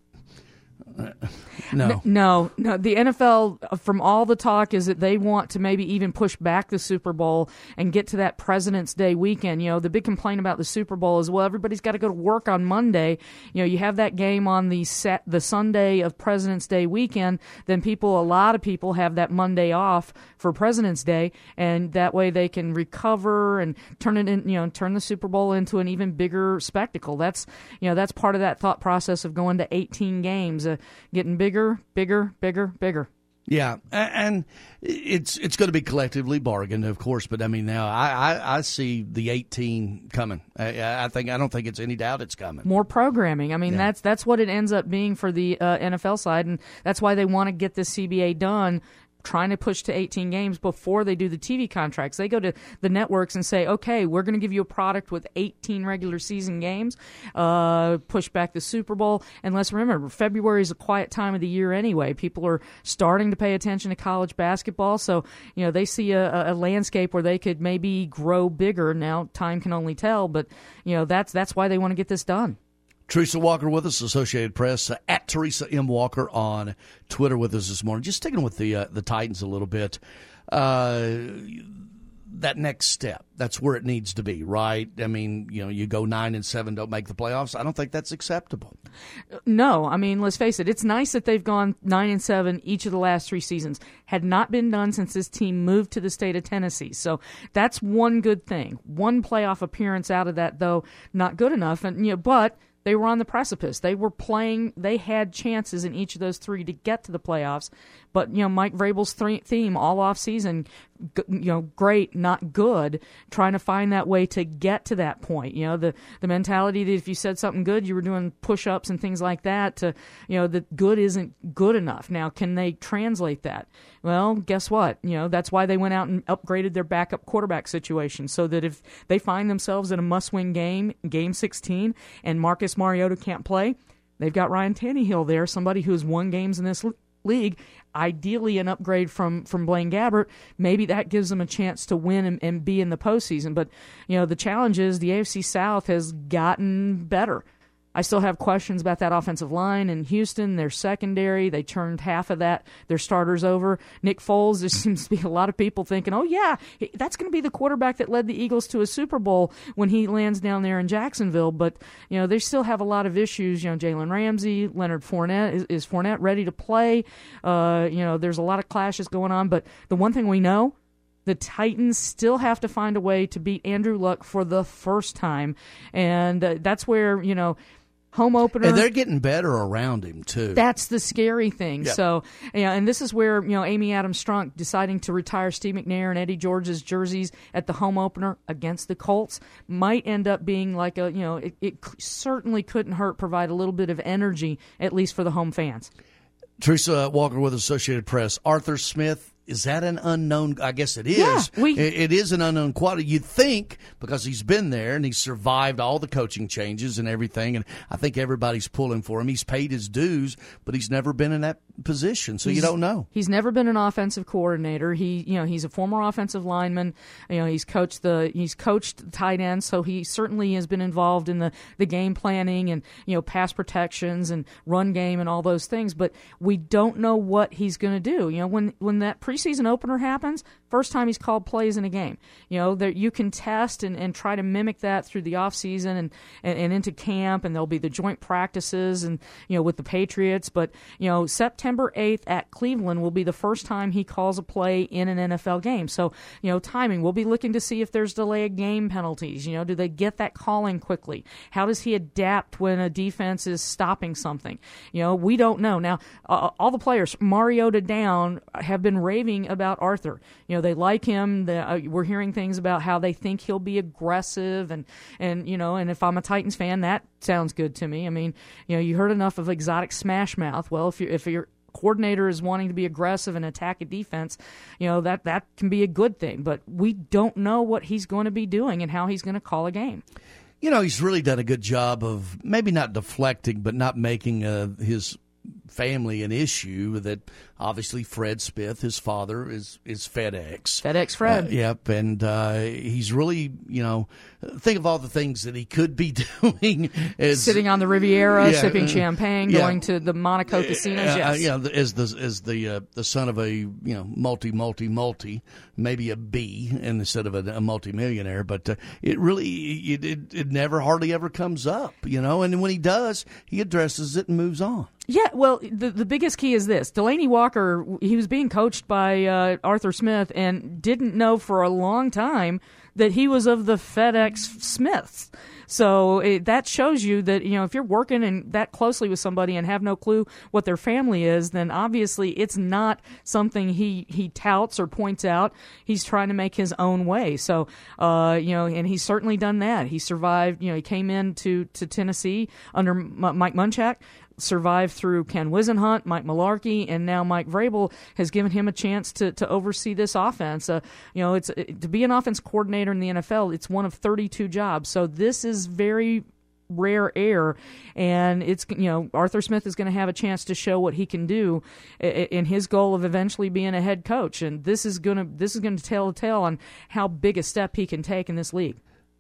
Uh, no. no, no. The N F L, from all the talk, is that they want to maybe even push back the Super Bowl and get to that President's Day weekend. You know, the big complaint about the Super Bowl is, well, everybody's got to go to work on Monday. You know, you have that game on the set, the Sunday of President's Day weekend, then people, a lot of people have that Monday off for President's Day, and that way they can recover and turn it in, you know, turn the Super Bowl into an even bigger spectacle. That's, you know, that's part of that thought process of going to eighteen games. Uh, getting bigger, bigger, bigger, bigger. Yeah, and it's it's going to be collectively bargained, of course. But I mean, now I, I, I see the eighteen coming. I, I think I don't think it's any doubt it's coming. More programming. I mean, yeah. that's that's what it ends up being for the uh, N F L side, and that's why they want to get this C B A done, trying to push to eighteen games before they do the T V contracts. They go to the networks and say, okay, we're going to give you a product with eighteen regular season games, uh, push back the Super Bowl. And let's remember, February is a quiet time of the year anyway. People are starting to pay attention to college basketball. So, you know, they see a, a landscape where they could maybe grow bigger. Now, time can only tell, but, you know, that's, that's why they want to get this done. Teresa Walker with us, Associated Press, uh, at Teresa M. Walker on Twitter with us this morning. Just sticking with the uh, the Titans a little bit. Uh, that next step. That's where it needs to be, right? I mean, you know, you go nine and seven, don't make the playoffs. I don't think that's acceptable. No, I mean, let's face it. It's nice that they've gone nine and seven each of the last three seasons. Had not been done since this team moved to the state of Tennessee. So that's one good thing. One playoff appearance out of that, though, not good enough. And you know, but they were on the precipice. They were playing. They had chances in each of those three to get to the playoffs. But, you know, Mike Vrabel's th- theme all offseason, g- you know, great, not good, trying to find that way to get to that point. You know, the, the mentality that if you said something good, you were doing push-ups and things like that to, you know, that good isn't good enough. Now, can they translate that? Well, guess what? You know, that's why they went out and upgraded their backup quarterback situation so that if they find themselves in a must-win game, game sixteen, and Marcus Mariota can't play, they've got Ryan Tannehill there, somebody who's won games in this league, ideally an upgrade from, from Blaine Gabbert. Maybe that gives them a chance to win and, and be in the postseason. But, you know, the challenge is the A F C South has gotten better. I still have questions about that offensive line in Houston, their secondary. They turned half of that, their starters over. Nick Foles, there seems to be a lot of people thinking, oh, yeah, that's going to be the quarterback that led the Eagles to a Super Bowl when he lands down there in Jacksonville. But, you know, they still have a lot of issues. You know, Jalen Ramsey, Leonard Fournette. Is, is Fournette ready to play? Uh, you know, there's a lot of clashes going on. But the one thing we know, the Titans still have to find a way to beat Andrew Luck for the first time. And uh, that's where, you know, home opener. And they're getting better around him, too. That's the scary thing. Yeah. So, yeah, and this is where, you know, Amy Adams Strunk deciding to retire Steve McNair and Eddie George's jerseys at the home opener against the Colts might end up being like a, you know, it, it certainly couldn't hurt, provide a little bit of energy, at least for the home fans. Teresa Walker with Associated Press. Arthur Smith. Is that an unknown? I guess it is. Yeah, we, it, it is an unknown quality. You'd think, because he's been there and he's survived all the coaching changes and everything, and I think everybody's pulling for him. He's paid his dues, but he's never been in that position, so you don't know. He's never been an offensive coordinator. He, you know, he's a former offensive lineman. You know, he's coached the he's coached tight ends, so he certainly has been involved in the, the game planning and, you know, pass protections and run game and all those things. But we don't know what he's going to do. You know, when when that pre preseason opener happens, first time he's called plays in a game. You know, there, you can test and, and try to mimic that through the offseason and, and, and into camp, and there'll be the joint practices and, you know, with the Patriots. But, you know, September eighth at Cleveland will be the first time he calls a play in an N F L game. So, you know, timing, we'll be looking to see if there's delay of game penalties. You know, do they get that calling quickly? How does he adapt when a defense is stopping something? You know, we don't know. Now, uh, all the players, Mariota down, have been raving about Arthur. You know, they like him. The, uh, we're hearing things about how they think he'll be aggressive, and, and you know, and if I'm a Titans fan, that sounds good to me. I mean, you know, you heard enough of exotic smash mouth. Well, if you if your coordinator is wanting to be aggressive and attack a defense, you know, that that can be a good thing. But we don't know what he's going to be doing and how he's going to call a game. You know, he's really done a good job of maybe not deflecting, but not making uh, his family an issue. That obviously Fred Smith, his father, is is FedEx. FedEx Fred. Uh, yep, and uh, he's really, you know, think of all the things that he could be doing. As, Sitting on the Riviera, yeah, sipping champagne, yeah. going to the Monaco uh, casinos. Uh, yes. yeah, as the as the uh, the son of a, you know, multi multi multi, maybe a B instead of a, a multimillionaire. But uh, it really it, it it never hardly ever comes up, you know. And when he does, he addresses it and moves on. Yeah, well, the the biggest key is this. Delaney Walker, he was being coached by uh, Arthur Smith and didn't know for a long time that he was of the FedEx Smiths. So it, that shows you that, you know, if you're working and that closely with somebody and have no clue what their family is, then obviously it's not something he, he touts or points out. He's trying to make his own way. So, uh, you know, and he's certainly done that. He survived, you know, he came into to Tennessee under M- Mike Munchak, survived through Ken Wisenhunt, Mike Mularkey, and now Mike Vrabel has given him a chance to, to oversee this offense. Uh, you know, it's it, to be an offense coordinator in the N F L, it's one of thirty-two jobs. So this is very rare air, and it's, you know, Arthur Smith is going to have a chance to show what he can do in his goal of eventually being a head coach, and this is going to this is going to tell a tale on how big a step he can take in this league.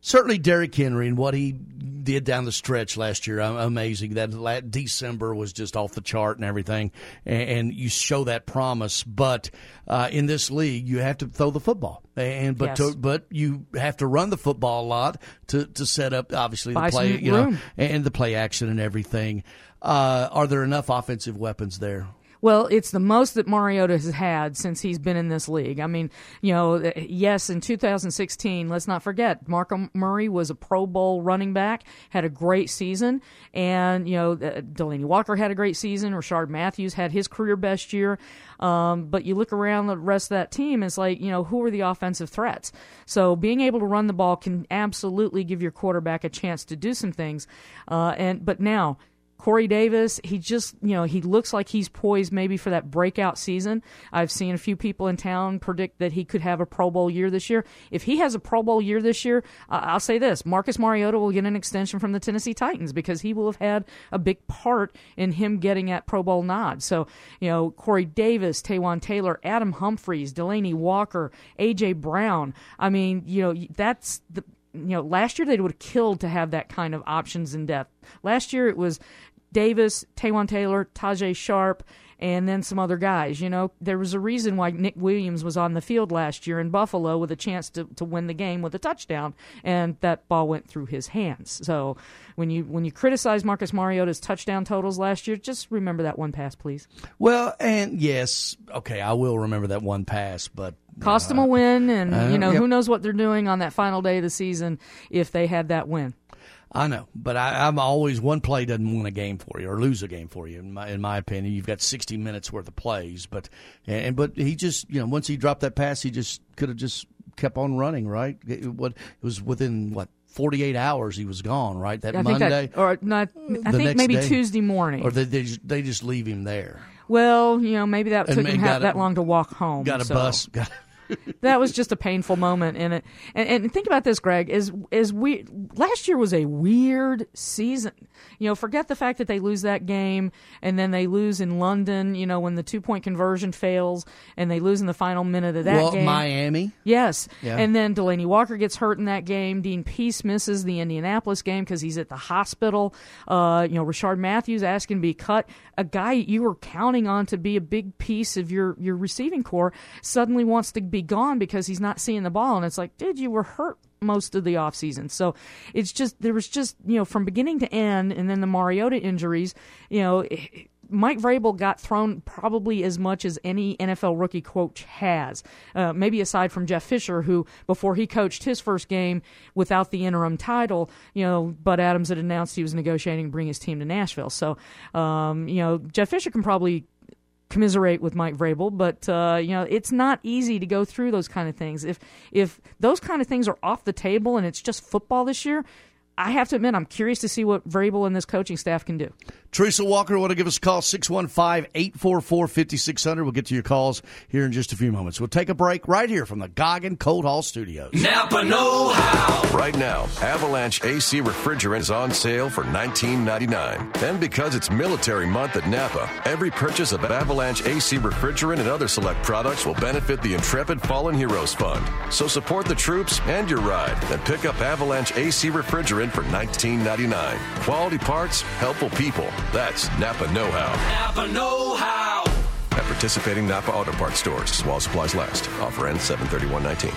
certainly Derrick Henry and what he did down the stretch last year, amazing. That December was just off the chart and everything, and you show that promise. But uh, in this league, you have to throw the football, and but yes. to, but you have to run the football a lot to, to set up obviously Buy the play, some you know, room. and the play action and everything. Uh, are there enough offensive weapons there? Well, it's the most that Mariota has had since he's been in this league. I mean, you know, yes, in two thousand sixteen, let's not forget, Marco Murray was a Pro Bowl running back, had a great season, and, you know, Delaney Walker had a great season. Rashard Matthews had his career best year. Um, but you look around the rest of that team, it's like, you know, who are the offensive threats? So being able to run the ball can absolutely give your quarterback a chance to do some things. Uh, and but now, Corey Davis, he just, you know, he looks like he's poised maybe for that breakout season. I've seen a few people in town predict that he could have a Pro Bowl year this year. If he has a Pro Bowl year this year, uh, I'll say this, Marcus Mariota will get an extension from the Tennessee Titans because he will have had a big part in him getting that Pro Bowl nod. So, you know, Corey Davis, Taywan Taylor, Adam Humphries, Delaney Walker, A J. Brown. I mean, you know, that's the, you know, last year they would have killed to have that kind of options in depth. Last year it was Davis, Taywan Taylor, Tajay Sharp, and then some other guys. You know, there was a reason why Nick Williams was on the field last year in Buffalo with a chance to, to win the game with a touchdown, and that ball went through his hands. So when you when you criticize Marcus Mariota's touchdown totals last year, just remember that one pass, please. Well, and yes, okay, I will remember that one pass, but cost uh, them a win, and uh, you know yep. who knows what they're doing on that final day of the season if they had that win. I know, but I, I'm always one play doesn't win a game for you or lose a game for you. In my in my opinion, you've got sixty minutes worth of plays, but and but he just you know once he dropped that pass, he just could have just kept on running. Right? It, what it was within what forty-eight hours he was gone. Right? That I Monday think that, or not? I think maybe day, Tuesday morning, or they they just, they just leave him there. Well, you know, maybe that And took him got ha- a- that long to walk home. Got a so. bus. Got That was just a painful moment in it. And, and think about this, Greg, is is we last year was a weird season. You know, forget the fact that they lose that game and then they lose in London, you know, when the two-point conversion fails and they lose in the final minute of that well, game. Miami. Yes. Yeah. And then Delaney Walker gets hurt in that game. Dean Peace misses the Indianapolis game because he's at the hospital. Uh, you know, Rashard Matthews asking to be cut. A guy you were counting on to be a big piece of your, your receiving core suddenly wants to be gone because he's not seeing the ball. And it's like, dude, you were hurt most of the offseason. So it's just, there was just, you know, from beginning to end, and then the Mariota injuries, you know, it, Mike Vrabel got thrown probably as much as any N F L rookie coach has, uh, maybe aside from Jeff Fisher, who, before he coached his first game without the interim title, you know, Bud Adams had announced he was negotiating to bring his team to Nashville. So, um, you know, Jeff Fisher can probably commiserate with Mike Vrabel, but uh, you know, it's not easy to go through those kind of things. If if those kind of things are off the table and it's just football this year, I have to admit I'm curious to see what Vrabel and this coaching staff can do. Teresa Walker, want to give us a call, six one five, eight four four, five six zero zero. We'll get to your calls here in just a few moments. We'll take a break right here from the Goggin Cold Hall Studios. Napa know-how. Right now, Avalanche A C refrigerant is on sale for nineteen ninety-nine dollars. And because it's military month at Napa, every purchase of Avalanche A C refrigerant and other select products will benefit the Intrepid Fallen Heroes Fund. So support the troops and your ride and pick up Avalanche A C refrigerant for nineteen ninety-nine dollars. Quality parts, helpful people. That's Napa know-how. Napa know-how. At participating Napa Auto Parts stores while supplies last. Offer ends seven thirty-one nineteen.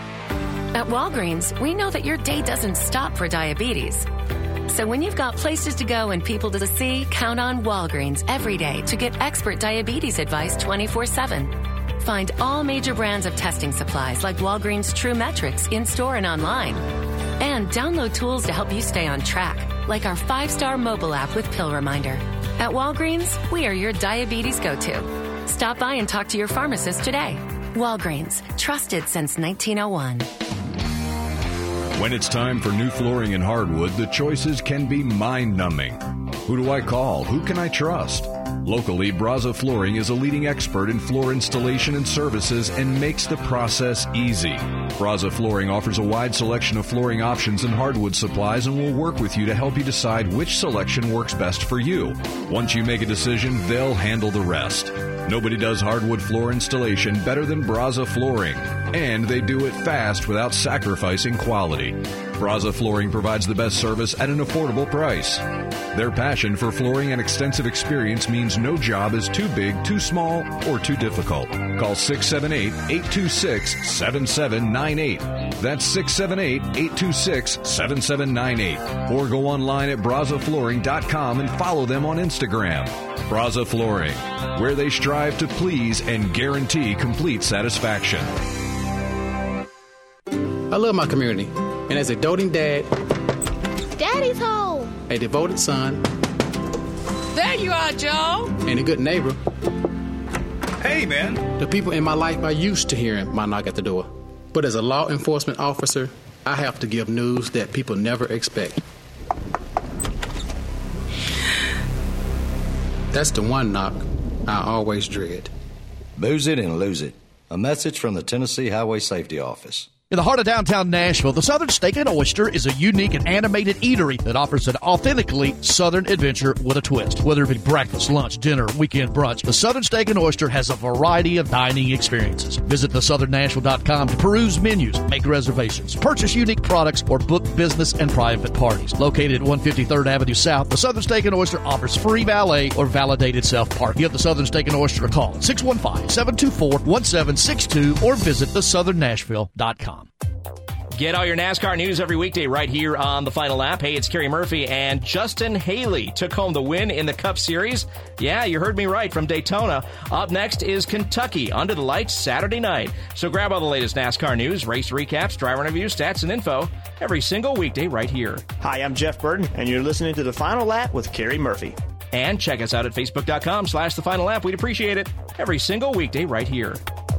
At Walgreens, we know that your day doesn't stop for diabetes. So when you've got places to go and people to see, count on Walgreens every day to get expert diabetes advice twenty-four seven. Find all major brands of testing supplies like Walgreens True Metrics in-store and online. And download tools to help you stay on track, like our five-star mobile app with Pill Reminder. At Walgreens, we are your diabetes go-to. Stop by and talk to your pharmacist today. Walgreens, trusted since nineteen oh one. When it's time for new flooring in hardwood, the choices can be mind-numbing. Who do I call? Who can I trust? Locally, Braza Flooring is a leading expert in floor installation and services and makes the process easy. Braza Flooring offers a wide selection of flooring options and hardwood supplies and will work with you to help you decide which selection works best for you. Once you make a decision, they'll handle the rest. Nobody does hardwood floor installation better than Braza Flooring. And they do it fast without sacrificing quality. Braza Flooring provides the best service at an affordable price. Their passion for flooring and extensive experience means no job is too big, too small, or too difficult. Call six seven eight, eight two six, seven seven nine eight. That's six seven eight, eight two six, seven seven nine eight. Or go online at braza flooring dot com and follow them on Instagram. Braza Flooring, where they strive to please and guarantee complete satisfaction. I love my community, and as a doting dad, Daddy's home, a devoted son, there you are, Joe, and a good neighbor. Hey, man. The people in my life are used to hearing my knock at the door. But as a law enforcement officer, I have to give news that people never expect. That's the one knock I always dread. Booze it and lose it. A message from the Tennessee Highway Safety Office. In the heart of downtown Nashville, the Southern Steak and Oyster is a unique and animated eatery that offers an authentically Southern adventure with a twist. Whether it be breakfast, lunch, dinner, weekend brunch, the Southern Steak and Oyster has a variety of dining experiences. Visit the southern nashville dot com to peruse menus, make reservations, purchase unique products, or book business and private parties. Located at one fifty-third Avenue South, the Southern Steak and Oyster offers free valet or validated self-parking. Give the Southern Steak and Oyster a call at six one five, seven two four, one seven six two or visit the southern nashville dot com. Get all your NASCAR news every weekday right here on The Final Lap. Hey, it's Kerry Murphy, and Justin Haley took home the win in the Cup Series. Yeah, you heard me right, from Daytona. Up next is Kentucky, under the lights Saturday night. So grab all the latest NASCAR news, race recaps, driver reviews, stats, and info every single weekday right here. Hi, I'm Jeff Burton, and you're listening to The Final Lap with Kerry Murphy. And check us out at facebook.com slash The Final Lap. We'd appreciate it every single weekday right here.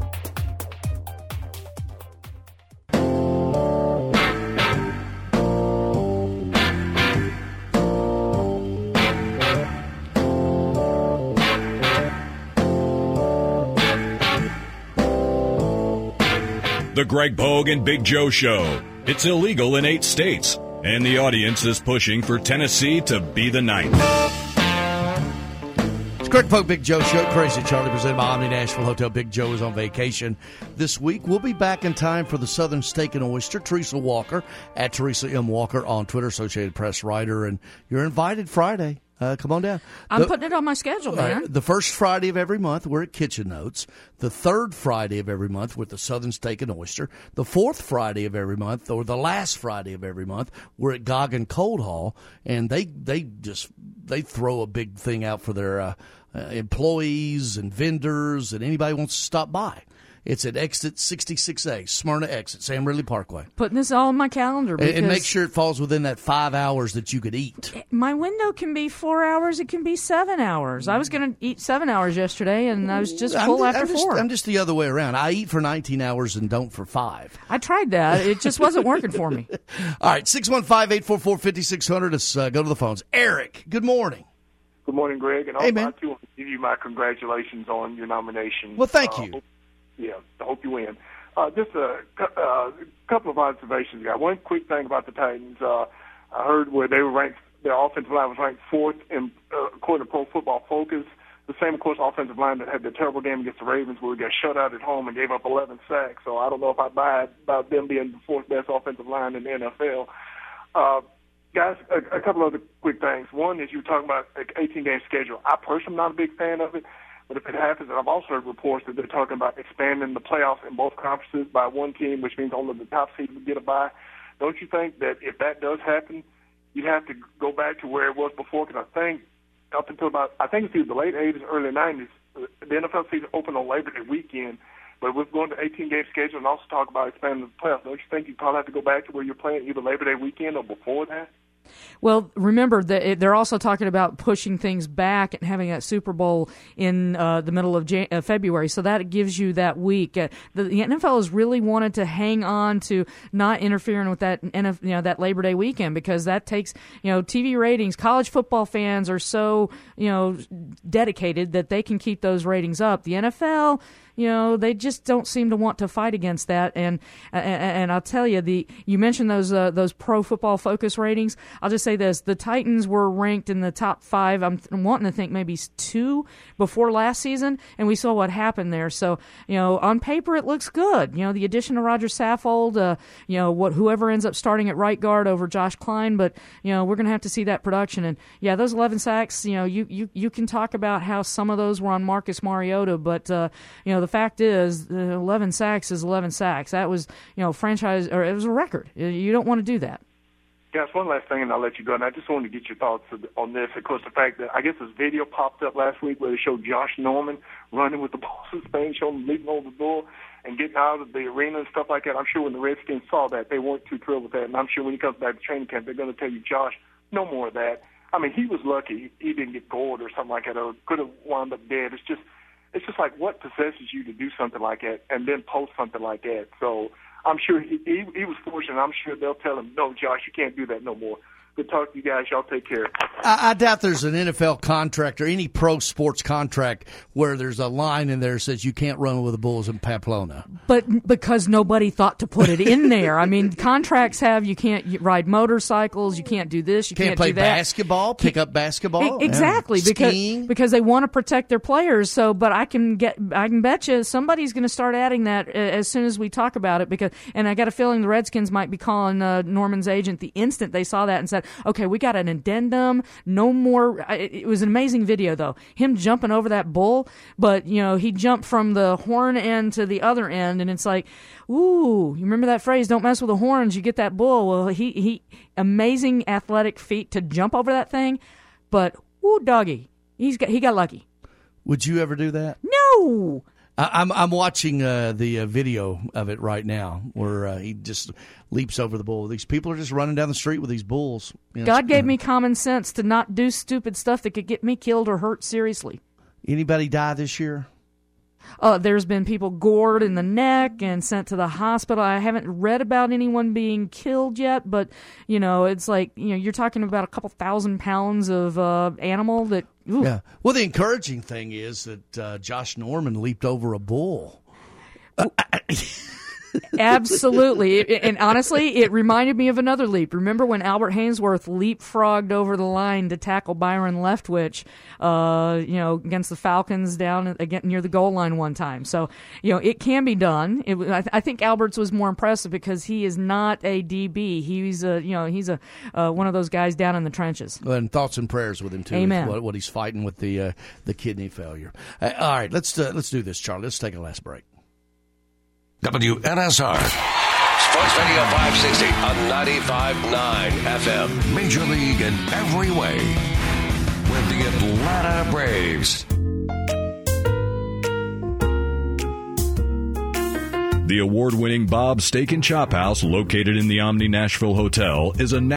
The Greg Pogue and Big Joe Show. It's illegal in eight states, and the audience is pushing for Tennessee to be the ninth. It's Greg Pogue, Big Joe Show. Crazy Charlie, presented by Omni Nashville Hotel. Big Joe is on vacation this week. We'll be back in time for the Southern Steak and Oyster. Teresa Walker, at Teresa M. Walker on Twitter, Associated Press writer, and you're invited Friday. Uh, come on down. I'm the, putting it on my schedule, man. Right, the first Friday of every month, we're at Kitchen Notes. The third Friday of every month, with the Southern Steak and Oyster. The fourth Friday of every month, or the last Friday of every month, we're at Goggin Cold Hall, and they they just they throw a big thing out for their uh, uh, employees and vendors and anybody who wants to stop by. It's at exit sixty-six A, Smyrna exit, Sam Ridley Parkway. Putting this all on my calendar. And, and make sure it falls within that five hours that you could eat. My window can be four hours. It can be seven hours. I was going to eat seven hours yesterday, and I was just full I'm, after I'm just, four. I'm just the other way around. I eat for nineteen hours and don't for five. I tried that. It just wasn't working for me. All right, six one five, eight four four, five six zero zero. Let's uh, go to the phones. Eric, good morning. Good morning, Greg. And hey, also, man. I too want to give you my congratulations on your nomination. Well, thank uh, you. Yeah, I hope you win. Uh, just a uh, couple of observations. Got one quick thing about the Titans. Uh, I heard where they were ranked, their offensive line was ranked fourth in uh, according to Pro Football Focus. The same, of course, offensive line that had the terrible game against the Ravens, where we got shut out at home and gave up eleven sacks. So I don't know if I buy about them being the fourth best offensive line in the N F L. Uh, guys, a, a couple other quick things. One is you were talking about an eighteen-game schedule. I personally am not a big fan of it. But if it happens, and I've also heard reports that they're talking about expanding the playoffs in both conferences by one team, which means only the top seed would get a bye. Don't you think that if that does happen, you'd have to go back to where it was before? Because I think up until about, I think it's either the late eighties, early nineties, the N F L season opened on Labor Day weekend. But we're going to eighteen-game schedule and also talk about expanding the playoffs. Don't you think you probably have to go back to where you're playing either Labor Day weekend or before that? Well, remember that they're also talking about pushing things back and having that Super Bowl in uh, the middle of Jan- uh, February. So that gives you that week. Uh, the, the N F L has really wanted to hang on to not interfering with that N F L, you know, that Labor Day weekend, because that takes, you know, T V ratings. College football fans are so, you know, dedicated that they can keep those ratings up. The N F L, you know, they just don't seem to want to fight against that. And and, and I'll tell you, the you mentioned those uh, those Pro Football Focus ratings. I'll just say this: the Titans were ranked in the top five. I'm, I'm wanting to think maybe two before last season, and we saw what happened there. So, you know, on paper it looks good. You know, the addition of Roger Saffold, uh, you know, what whoever ends up starting at right guard over Josh Klein, but you know, we're going to have to see that production. And yeah, those eleven sacks. You know, you you you can talk about how some of those were on Marcus Mariota, but uh, you know, the fact is, uh, eleven sacks is eleven sacks. That was, you know, franchise, or it was a record. You don't want to do that. Yes, one last thing, and I'll let you go. And I just wanted to get your thoughts on this. Of course, the fact that I guess this video popped up last week where they showed Josh Norman running with the ball in Spain, showing him leaping over the bull and getting out of the arena and stuff like that. I'm sure when the Redskins saw that, they weren't too thrilled with that. And I'm sure when he comes back to training camp, they're going to tell you, Josh, no more of that. I mean, he was lucky he didn't get gored or something like that, or could have wound up dead. It's just, it's just like, what possesses you to do something like that and then post something like that? So I'm sure he, he, he was fortunate. I'm sure they'll tell him, no, Josh, you can't do that no more. Good talk to you guys. Y'all take care. I, I doubt there's an N F L contract or any pro sports contract where there's a line in there that says you can't run with the Bulls in Pamplona. But because nobody thought to put it in there. I mean, contracts have you can't ride motorcycles, you can't do this, you can't, can't play do that. basketball, pick up basketball. E- exactly, yeah. because Skiing. because they want to protect their players. So, but I can get, I can bet you somebody's going to start adding that as soon as we talk about it. Because, and I got a feeling the Redskins might be calling uh, Norman's agent the instant they saw that and said, "Okay, we got an addendum. No more." It was an amazing video, though. Him jumping over that bull, but you know he jumped from the horn end to the other end, and it's like, ooh, you remember that phrase? Don't mess with the horns. You get that bull. Well, he he amazing athletic feat to jump over that thing, but ooh, doggy, he's got he got lucky. Would you ever do that? No. I, I'm I'm watching uh, the uh, video of it right now where uh, he just leaps over the bull. These people are just running down the street with these bulls. You know, God gave me common sense to not do stupid stuff that could get me killed or hurt seriously. Anybody die this year? Uh, there's been people gored in the neck and sent to the hospital. I haven't read about anyone being killed yet, but you know, it's like, you know, you're talking about a couple thousand pounds of uh, animal that. Oof. Yeah. Well, the encouraging thing is that uh, Josh Norman leaped over a bull. Uh, Absolutely. It, and honestly, it reminded me of another leap. Remember when Albert Hainsworth leapfrogged over the line to tackle Byron Leftwich, uh, you know, against the Falcons down again near the goal line one time. So, you know, it can be done. It, I, th- I think Albert's was more impressive because he is not a D B. He's a, you know, he's a uh, one of those guys down in the trenches. And thoughts and prayers with him too. Amen. What, what he's fighting with the uh, the kidney failure. Uh, all right, let's uh, let's do this, Charlie. Let's take a last break. W N S R. Sports Radio five sixty on ninety-five point nine F M. Major League in every way. With the Atlanta Braves. The award-winning Bob's Steak and Chop House, located in the Omni Nashville Hotel, is a